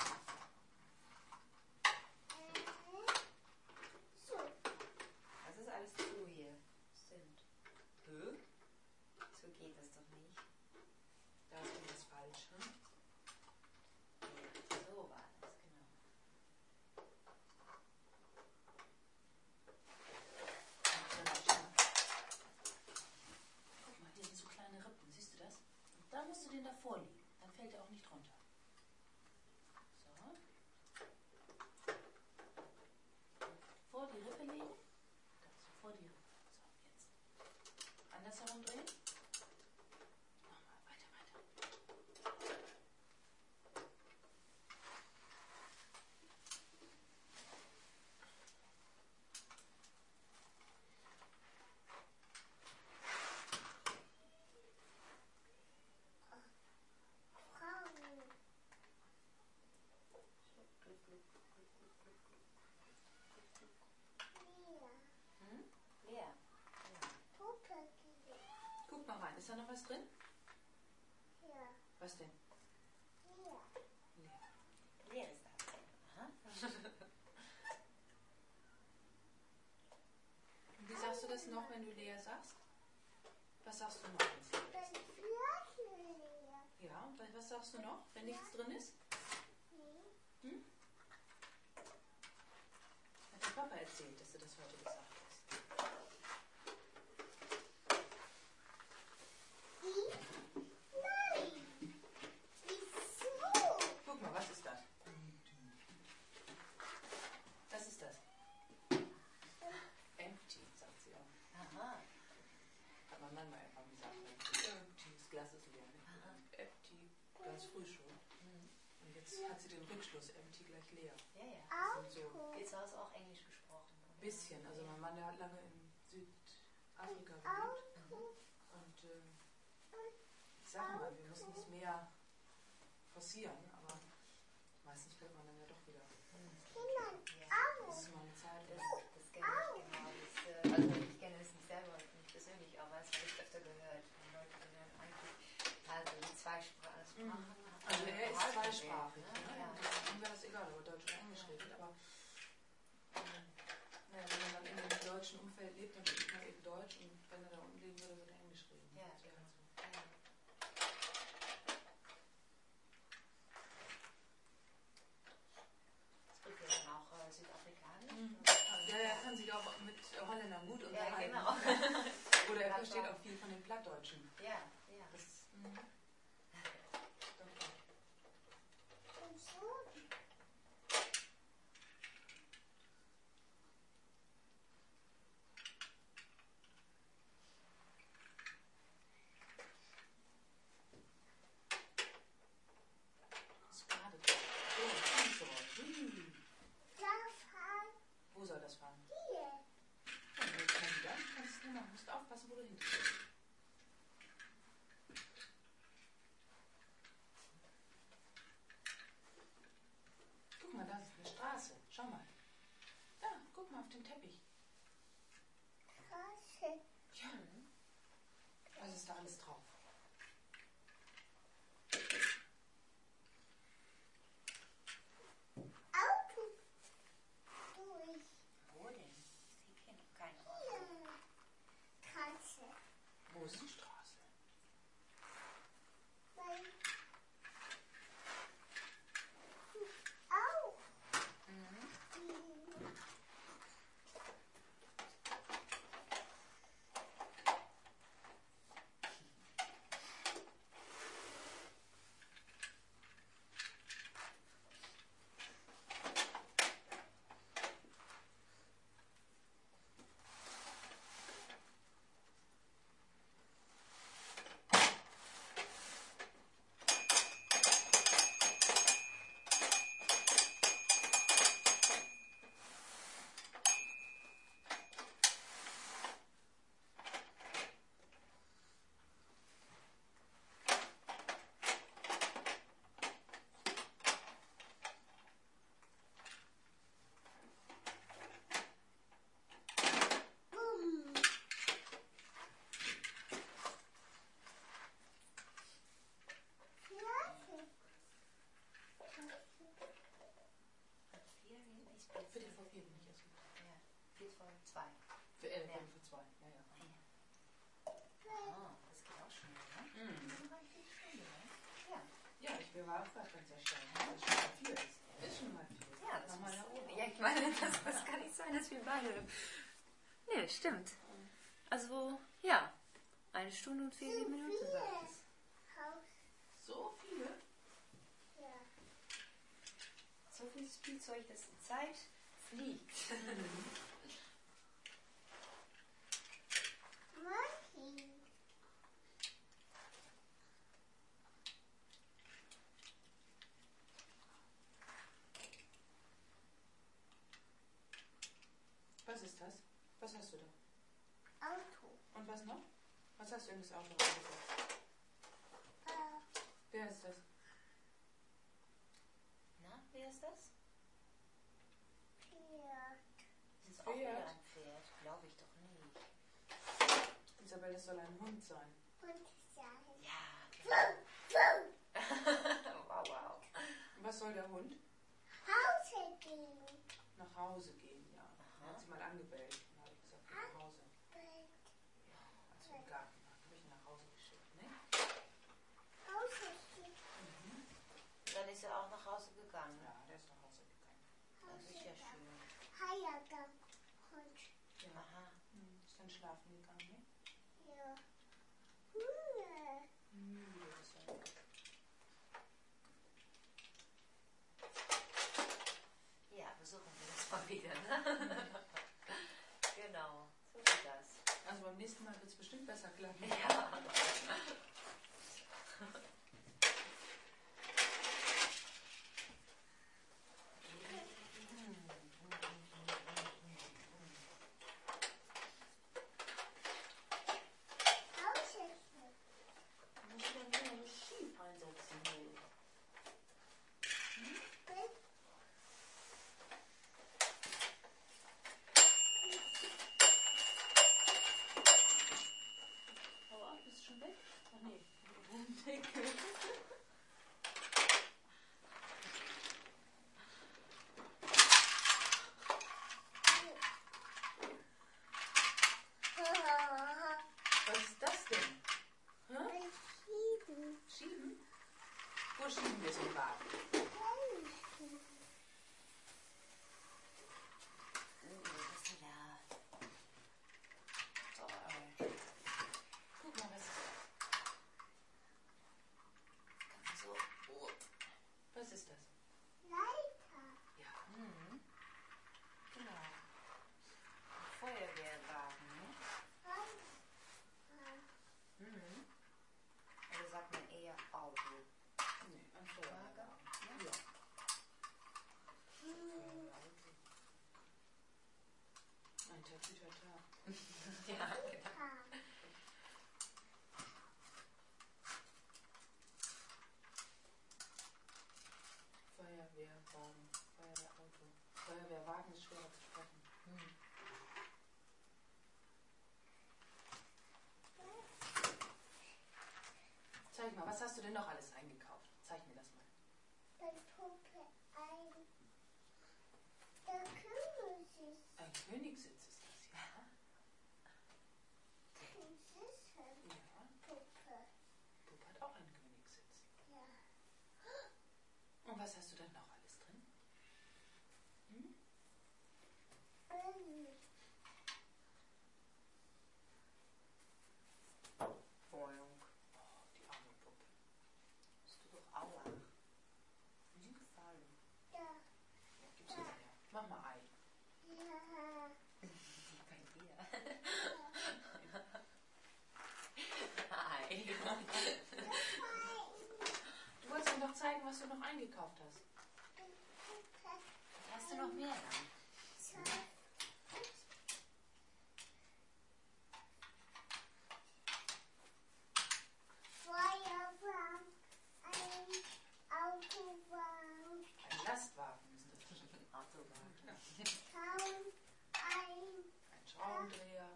So. Das ist alles zu hier. Stimmt. So geht das doch nicht. da ist irgendwas falsch. Hm? Ja, so war das, genau. Guck mal, hier sind so kleine Rippen, siehst du das? Und da musst du den davor legen, dann fällt er auch nicht runter. So. Vor die Rippe legen. Da, so vor die Rippe. So, jetzt. Andersherum drehen. Nochmal, weiter. Frauen. Mia. Leer. Puppe. Guck mal rein, ist da noch was drin? Ja. Was denn? Mia. Leer ist das. Aha. Und wie sagst du das noch, wenn du leer sagst? Was sagst du noch? Wenn es leer ist? Das Flasche leer. Ja, und was sagst du noch, wenn nichts drin ist? Nee. Hat der Papa erzählt, dass du das heute gesagt hast. Nein. Wieso? Guck mal, was ist das? Was ist das? Empty, sagt sie auch. Aha. Hat mein Mann mal einfach gesagt. Empty, das Glas ist leer. Ne? Empty, ganz früh schon. Und jetzt hat sie den Rückschluss, empty gleich leer. Ja, ja. Das sind so Auto. Geht zu Hause auch Englisch gesprochen? ein bisschen. Also mein Mann, der hat lange in Südafrika gelebt. Auto. Und ich sage mal, wir müssen es mehr forcieren, aber meistens fällt man dann ja doch wieder. Kindern. Ja. Das ist mal eine Zeit. Das kenne ich genau. Also ich kenne es nicht selber, nicht persönlich, aber das habe ich öfter gehört. Von Leuten, die dann eigentlich also die Zweisprachen haben. Also er ist zweisprachig. Ne? Ne? Ja. Ihm wäre das egal, ob er Deutsch oder Englisch redet. Aber naja, wenn man dann in einem deutschen Umfeld lebt, dann spricht man eben Deutsch. Und wenn er da unten leben würde, würde er Englisch reden. Ja, Das wäre halt so. Spricht er dann auch Südafrikanisch? Ja, er kann sich auch mit Holländern gut unterhalten. Ja, genau. Oder er versteht auch viel von den Plattdeutschen. Ja, ja. Das, Und so. das ist gerade. So, Das hat wo soll das fahren? hier. Ja, jetzt mal wieder. Kannst du machen. Musst aufpassen, wo du hintust. Guck mal, da ist eine Straße. Schau mal. Da, guck mal auf den Teppich. Straße. Ja. Was ist da alles drauf? Auto. Durch. Wo denn? Ich kenne keine Ahnung. Hier. Straße. Wo ist die Straße? Weil. Auch. wir waren auch gerade ganz erstaunt, dass es schon mal 4 ist. Ist schon mal 4. Ja, das Nochmal muss, nach oben. ja, ich meine, das kann nicht sein, dass wir beide... Nee, stimmt. Also, ja. 1 Stunde und 4, 7 Minuten sagt es. Haus. So viele? Ja. So viel Spielzeug, dass die Zeit fliegt. Martin. Was ist das? Was hast du da? Auto. Und was noch? Was hast du in das Auto reingesetzt? Wer ist das? Na, wer ist das? Pferd. Das ist Pferd? auch wieder ein Pferd. Glaube ich doch nicht. Isabel, das soll ein Hund sein. Und sein. Ja, genau. Wow, wow. Und was soll der Hund? Hause gehen. Nach Hause gehen, ja. Dann Aha. hat sie mal angebellt. Dann habe ich gesagt, geh nach Hause. Ja. Als wir im Garten waren, habe ich ihn nach Hause geschickt. Ne? Hause gehen. Dann ist er auch nach Hause gegangen. Ja, der ist nach Hause gegangen. Das ist ja schön. Heiergang. Hund. Aha. Ist dann schlafen gegangen, ne? Ja. Hunde. Müde ist er. Ja, besuchen wir das mal wieder, ne? Genau, so geht das. Also beim nächsten Mal wird es bestimmt besser klappen. Ja. Hause gehen. Muss ich dann wieder das Schieb einsetzen? Nee. Hau ab, bist du schon weg? Ach nee, Rumdecke. Was ist das denn? Hä? Schieben? Wo schieben wir so einen Wagen? Was ist denn da? Toll. Guck mal, was ist das? Kann man so... Oh. Was ist das? Leiter. Ja. Mhm. Genau. Ein Feuerwehrwagen, ne? Mhm. Oder sagt man eher Auto? Nee, ein Feuerwehrwagen. Ja. Feuerwehrauto. Ein Tatütata. Ja, genau. Feuerwehrwagen, Feuerwehrauto. Feuerwehrwagen ist schwerer zu sprechen. Mhm. Zeig mal, was hast du denn noch alles eingekauft? Zeig mir das mal. Dann Puppe ein. Der Kürbis. Ein Königssitz ist das, ja. Prinzessin. Ja, Puppe. Bub hat auch einen Königssitz. Ja. Und was hast du dann noch alles drin? Hm? Boing. Oh, die arme Puppe. Das tut doch aua. Nicht gefallen. Ja. Ja, gib's jetzt her. Mach mal Ei. Ja. Bei dir. Hi. Du wolltest mir doch zeigen, was du noch eingekauft hast. Hast du noch mehr dann? Feuerwagen. Ein Autowagen. Ein Lastwagen ist das. Autowagen. Kaum ein Ein Schraubendreher,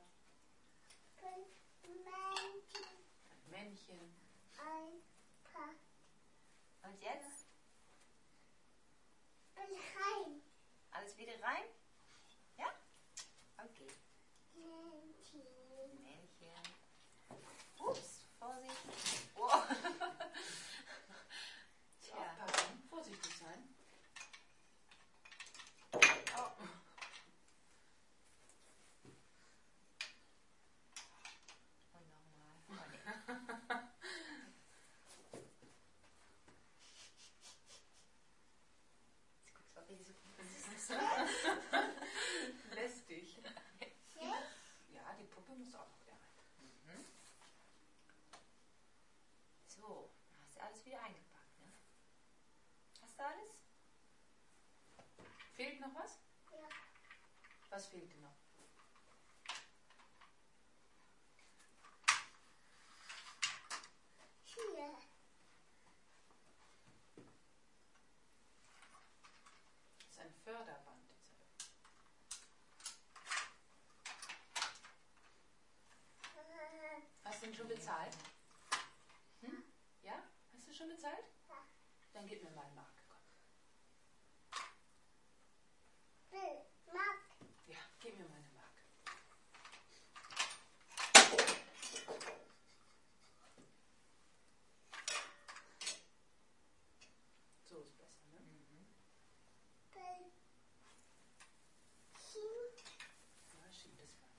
Männchen. ein Männchen. Ein Paar. Und jetzt? Rein. Alles wieder rein? Ja? Okay. Männchen. Männchen. Ups, Vorsicht. Oh. Fehlt noch was? Ja. Was fehlt dir noch? Hier. Das ist ein Förderband. Hast du ihn schon bezahlt? Hm? Ja? Hast du schon bezahlt? Ja. Dann gib mir mal eine Mark. Komm. Mark. Ja, gib mir mal eine Mark. So ist besser, ne? Ja, schieb das mal.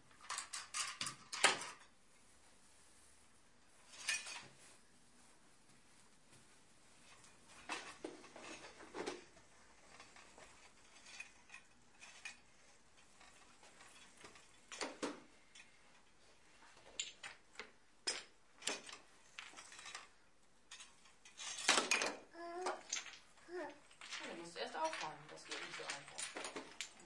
Ja, du musst erst aufräumen. Das geht nicht so einfach.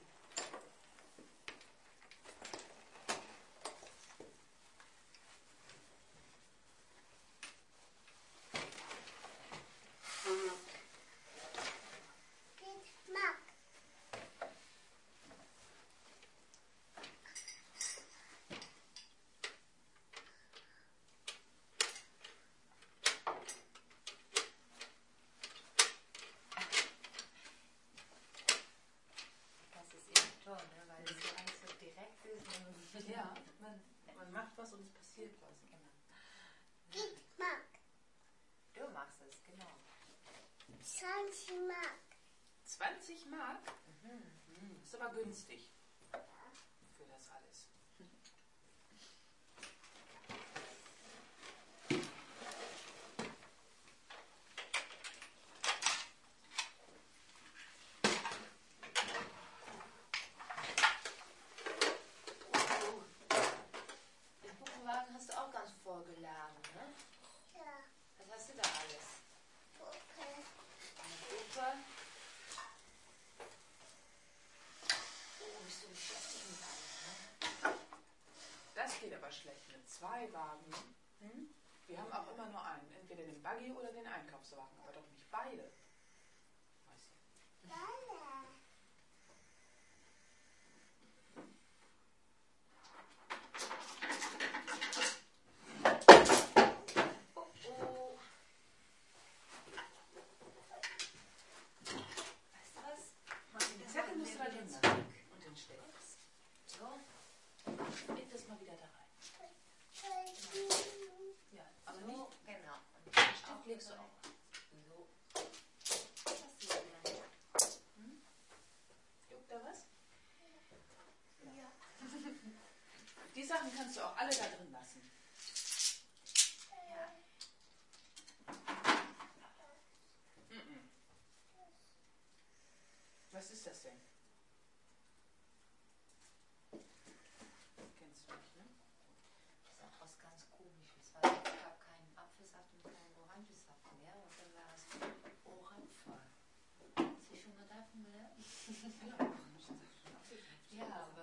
Mark. Das ist eben toll, ne? Weil es so alles so direkt ist. Ja, man macht was und es passiert was. Genau. Mark. Du machst es, genau. 20 Mark. 20 Mark? Mhm. Ist aber günstig. Für das alles. Oh, den Puppenwagen hast du auch ganz vollgeladen, ne? Ja. Was hast du da alles? Puppe. Eine Puppe. Oh, bist du beschäftigt mit alles, ne? Das geht aber schlecht mit 2 Wagen. Hm? Wir haben auch immer nur einen. Entweder den Buggy oder den Einkaufswagen, aber doch nicht beide. Weißt du? Lala. Oh, oh. Weißt du was? Den Zettel musst du da drin lassen. Und den Stift. So, leg das mal wieder da rein. Ja, aber So, nicht. genau. Und Den Stift legst du auch. so. Was ist denn? Juckt da was? Ja. Die Sachen kannst du auch alle da drin lassen. Ja. Mhm. Was ist das denn? Kennst du nicht, ne? Das ist auch was ganz Komisches, weil es gab keinen Apfelsaft und keinen Orangensaft mehr. Und dann war es Orangenfall. Hast du schon mal davon gehört? Ja, aber.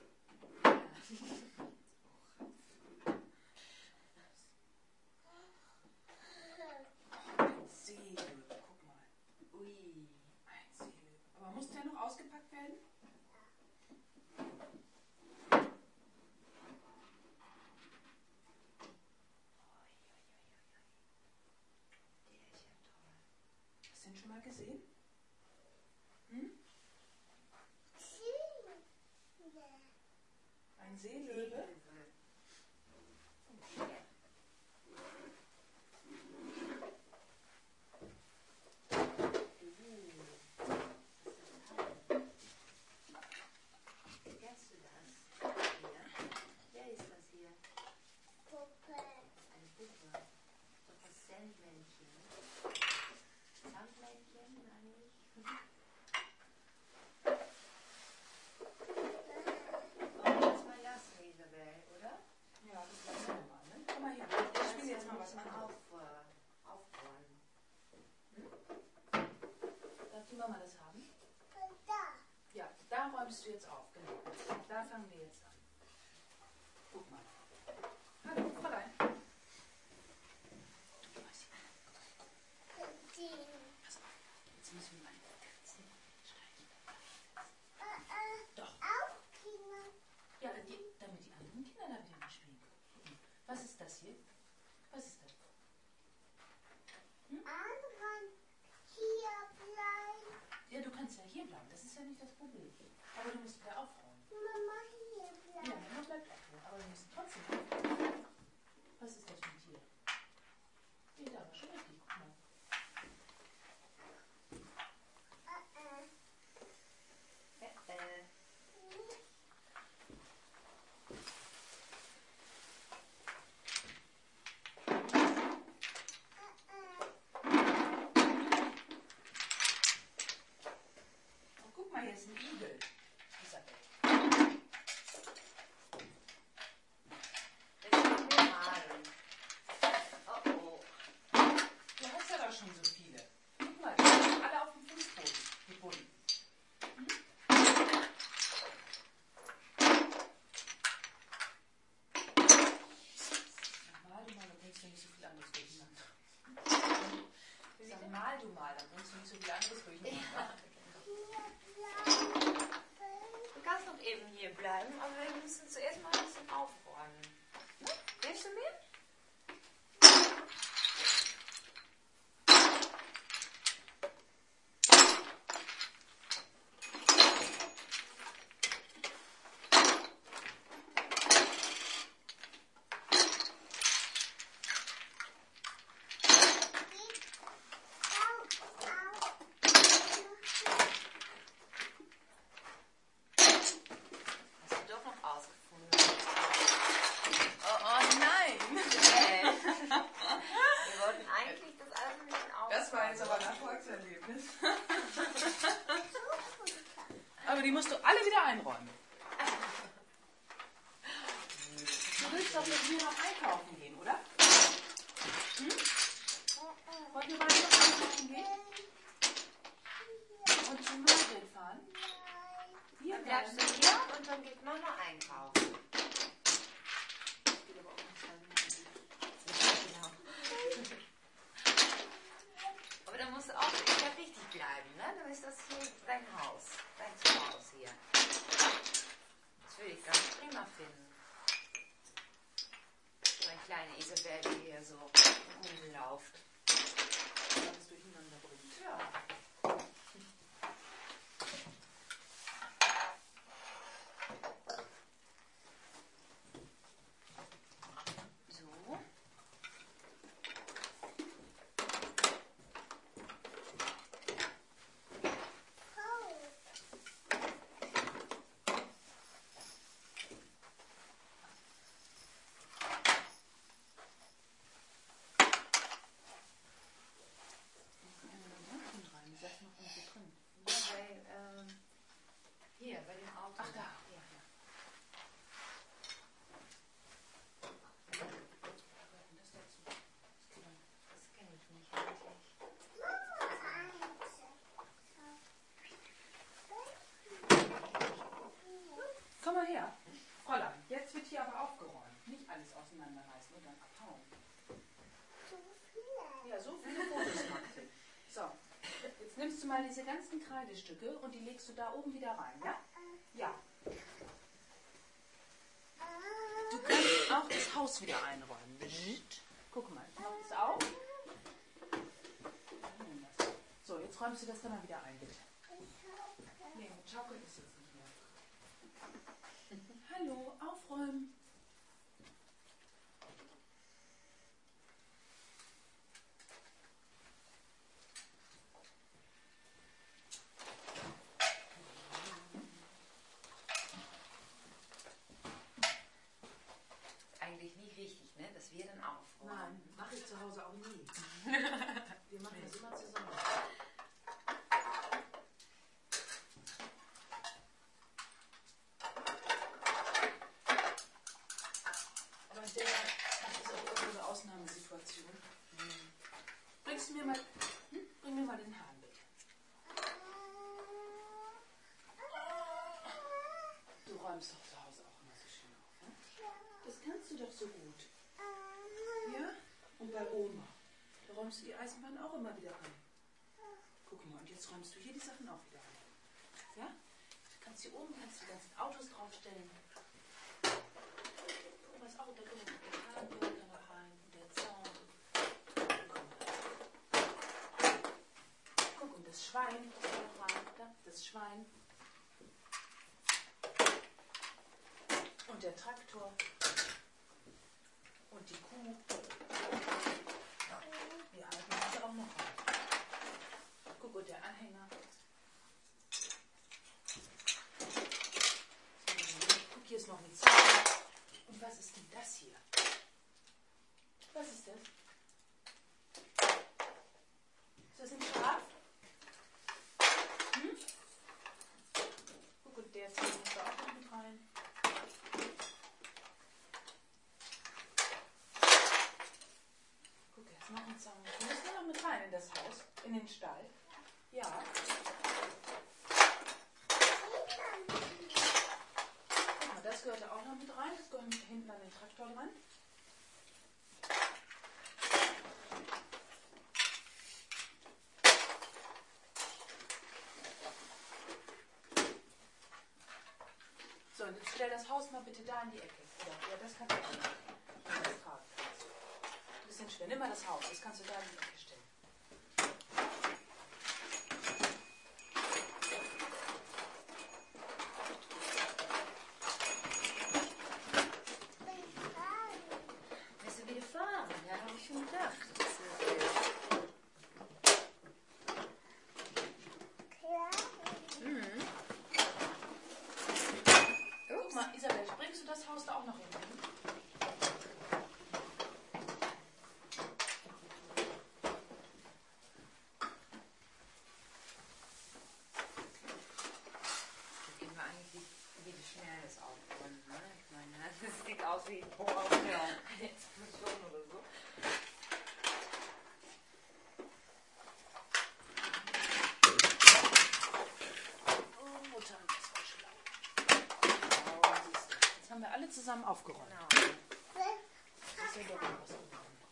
Ein Seelöwe, guck mal. Ui. Ein Seelöwe. Aber muss der noch ausgepackt werden? Der ist ja toll. Hast du den schon mal gesehen? Hm? Ein Seelöwe? Kennst du das? Hier? Wer ist das hier? Puppe. Eine Puppe. Doch das Sandmännchen. Sandmännchen eigentlich? Oh, lass mal lassen, Isabel. räumst du jetzt auf, genau. Da fangen wir jetzt an. Guck mal. Hallo, Fräulein. Pass auf, jetzt müssen wir mal eine Katze schreiben. Doch. Ja, damit die anderen Kinder da wieder mitspielen können. Was ist das hier? Was ist das? Ja, du kannst ja hier bleiben, das ist ja nicht das Problem. Aber du musst wieder aufräumen. Ja, Mama bleibt auch hier, aber wir müssen trotzdem aufräumen. Was ist das mit dir? Nee, da war schon richtig, guck mal. Oh, guck mal, hier ist ein Igel. Isabel. Du hast ja doch schon so viele. Guck mal, die sind alle auf dem Fußboden gebunden. Mal du mal, dann bringst du nicht so viel anderes durcheinander. Sag mal du mal, dann bringst du nicht so viel anderes durcheinander. Du kannst noch eben hier bleiben, aber wir müssen zuerst mal ein bisschen aufräumen. Ne? Willst du mir? Hast du doch noch ausgefunden? Oh nein! Wir wollten eigentlich das alles ein bisschen aufräumen. Das war jetzt aber ein Erfolgserlebnis. Aber die musst du alle wieder einräumen. Du willst doch mit mir noch einkaufen gehen, oder? Wollt ihr beide noch einkaufen gehen? Und zum Margret fahren? Hier Dann bleibst du hier und dann geht Mama einkaufen. geht aber auch nicht 2 Minuten. Genau. Aber dann musst du auch wieder richtig bleiben, ne? Dann ist das hier dein Haus, dein Zuhause hier. Das würde ich ganz prima finden. So eine kleine Isabel, die hier so rumläuft. Alles durcheinander bringt. Ja. So. Ja, hier, bei dem Auto. Ach, da. Ja, ja. Das kenne ich nicht wirklich. Komm mal her. Fräulein, jetzt wird hier aber aufgeräumt. Nicht alles auseinanderreißen und dann abhauen. Ja, so viele Fotos macht sie. So, jetzt nimmst du mal diese ganzen Kreidestücke und die legst du da oben wieder rein, ja? Ja. Du kannst auch das Haus wieder einräumen. Psst. Guck mal, ich mach das auf. So, jetzt räumst du das dann mal wieder ein, bitte. Nee, mit Schaukeln ist jetzt nicht mehr. Hallo, aufräumen. Eigentlich nicht richtig, ne? Dass wir dann aufräumen. Nein, mache ich zu Hause auch nie. Wir machen das immer zusammen. Aber das ist auch eine Ausnahmesituation. Bringst du mir mal, bring mir mal den Hahn, bitte. so gut. Ja? Und bei Oma. Da räumst du die Eisenbahn auch immer wieder an. Guck mal, und jetzt räumst du hier die Sachen auch wieder an. Ja? Du kannst hier oben die ganzen Autos draufstellen. Guck mal, das Auto, da kommt der Kranbürger noch rein, der Zaun. Guck, und das Schwein, das kommt noch rein. Da, das Schwein. Und der Traktor. Und die Kuh. Die halten also auch noch rein. Guck, und der Anhänger. Guck, hier ist noch ein Zaun. Und was ist denn das hier? Was ist das? Ist das ein Schaf? Hm? Guck, und der Zaun muss da auch noch mit rein. Guck, da ist noch ein Zaun. Du musst da noch mit rein in das Haus, in den Stall. Ja. Guck mal, das gehört da auch noch mit rein. Das gehört hinten an den Traktor dran. So, und jetzt stell das Haus mal bitte da in die Ecke. Ja, das kannst du auch nicht. Wenn du das tragen kannst. Ein bisschen schwer. Nimm mal das Haus. Das kannst du da in die Ecke stellen. Willst du wieder fahren? Ja, habe ich schon gedacht. Guck mal, Isabel, bringst du das Haus da auch noch hin? Gehen wir eigentlich, wie schnell das aufräumen, ne? Ich meine, das sieht aus wie ein eine Explosion oder so. Oh, Mutter, das war schlau. Oh, siehst du. Jetzt haben wir alle zusammen aufgeräumt. Genau. Das ist ja doch was geworden.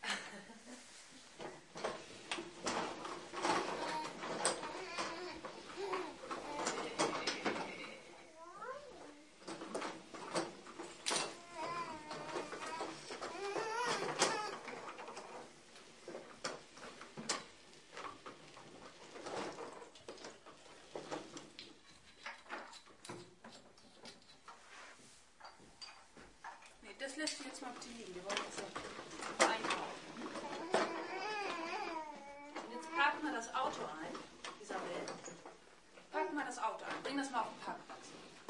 Nee, das lässt du jetzt mal bitte liegen. Wir wollen jetzt noch einkaufen. Und jetzt pack mal das Auto ein, Isabel. Pack mal das Auto ein. Bring das mal auf den Parkplatz.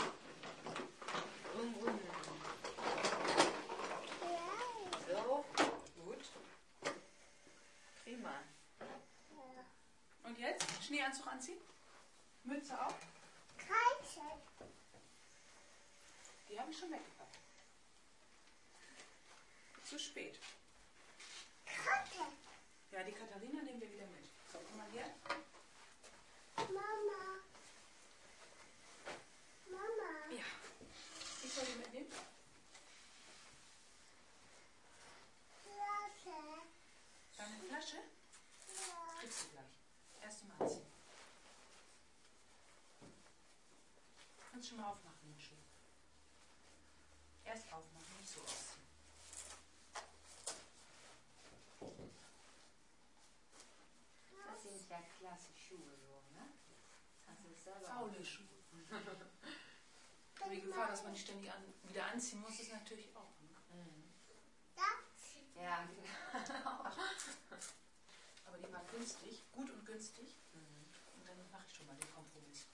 So, gut. Prima. Und jetzt? Schneeanzug anziehen? Mütze auf? Die habe ich schon weggepackt. Zu spät. Ja, die Katharina nehmen wir wieder mit. So, komm mal her. Ja. Ich soll die mitnehmen? Deine Flasche? Kriegst du gleich. Erst mal anziehen. Kannst schon mal aufmachen, den Schuh. Erst aufmachen, nicht so ausziehen. Das sind ja klasse Schuhe so, ne? Hast du es selber Faule Schuhe. Die Gefahr, dass man die ständig wieder anziehen muss, ist natürlich auch. Ne? Ja, genau. Aber die waren günstig, gut und günstig. Und dann mache ich schon mal den Kompromiss.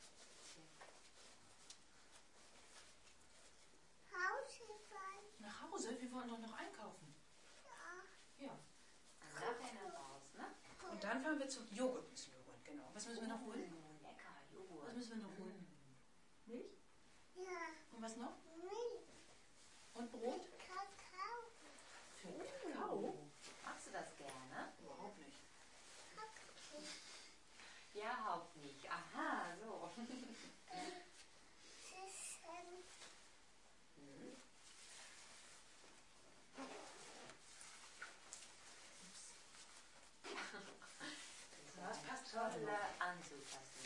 Nach Hause? Wir wollen doch noch einkaufen. Ja. Nachher nach Haus, ne? Und dann fahren wir zum Joghurt müssen wir holen. Genau. Was müssen wir noch holen? Lecker, Joghurt. Was müssen wir noch holen? Milch? Und was noch? Und Brot? Für Kakao? Magst du das gerne? Überhaupt nicht. Ja, überhaupt nicht. Aha, so. anzufassen.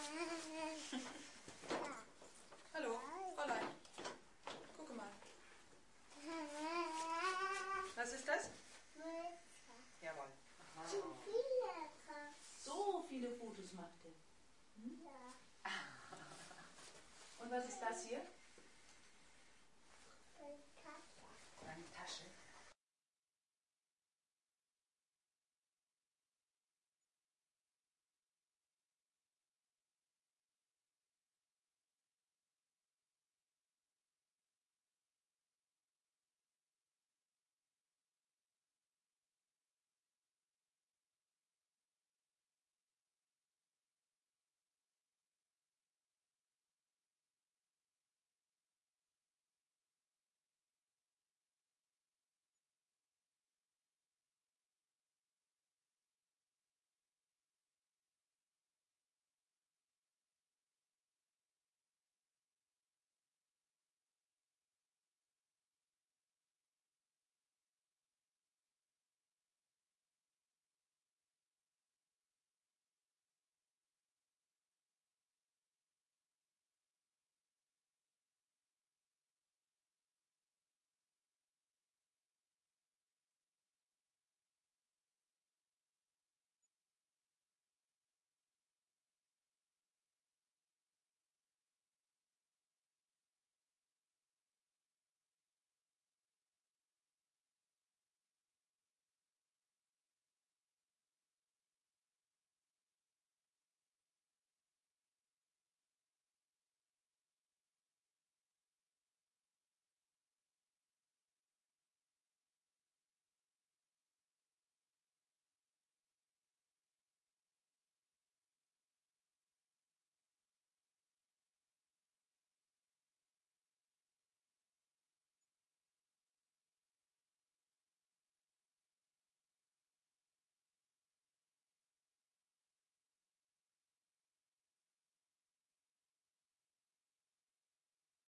Hallo, Fräulein. Gucke mal. Was ist das? Jawohl. So viele Fotos macht er. Hm? Und was ist das hier?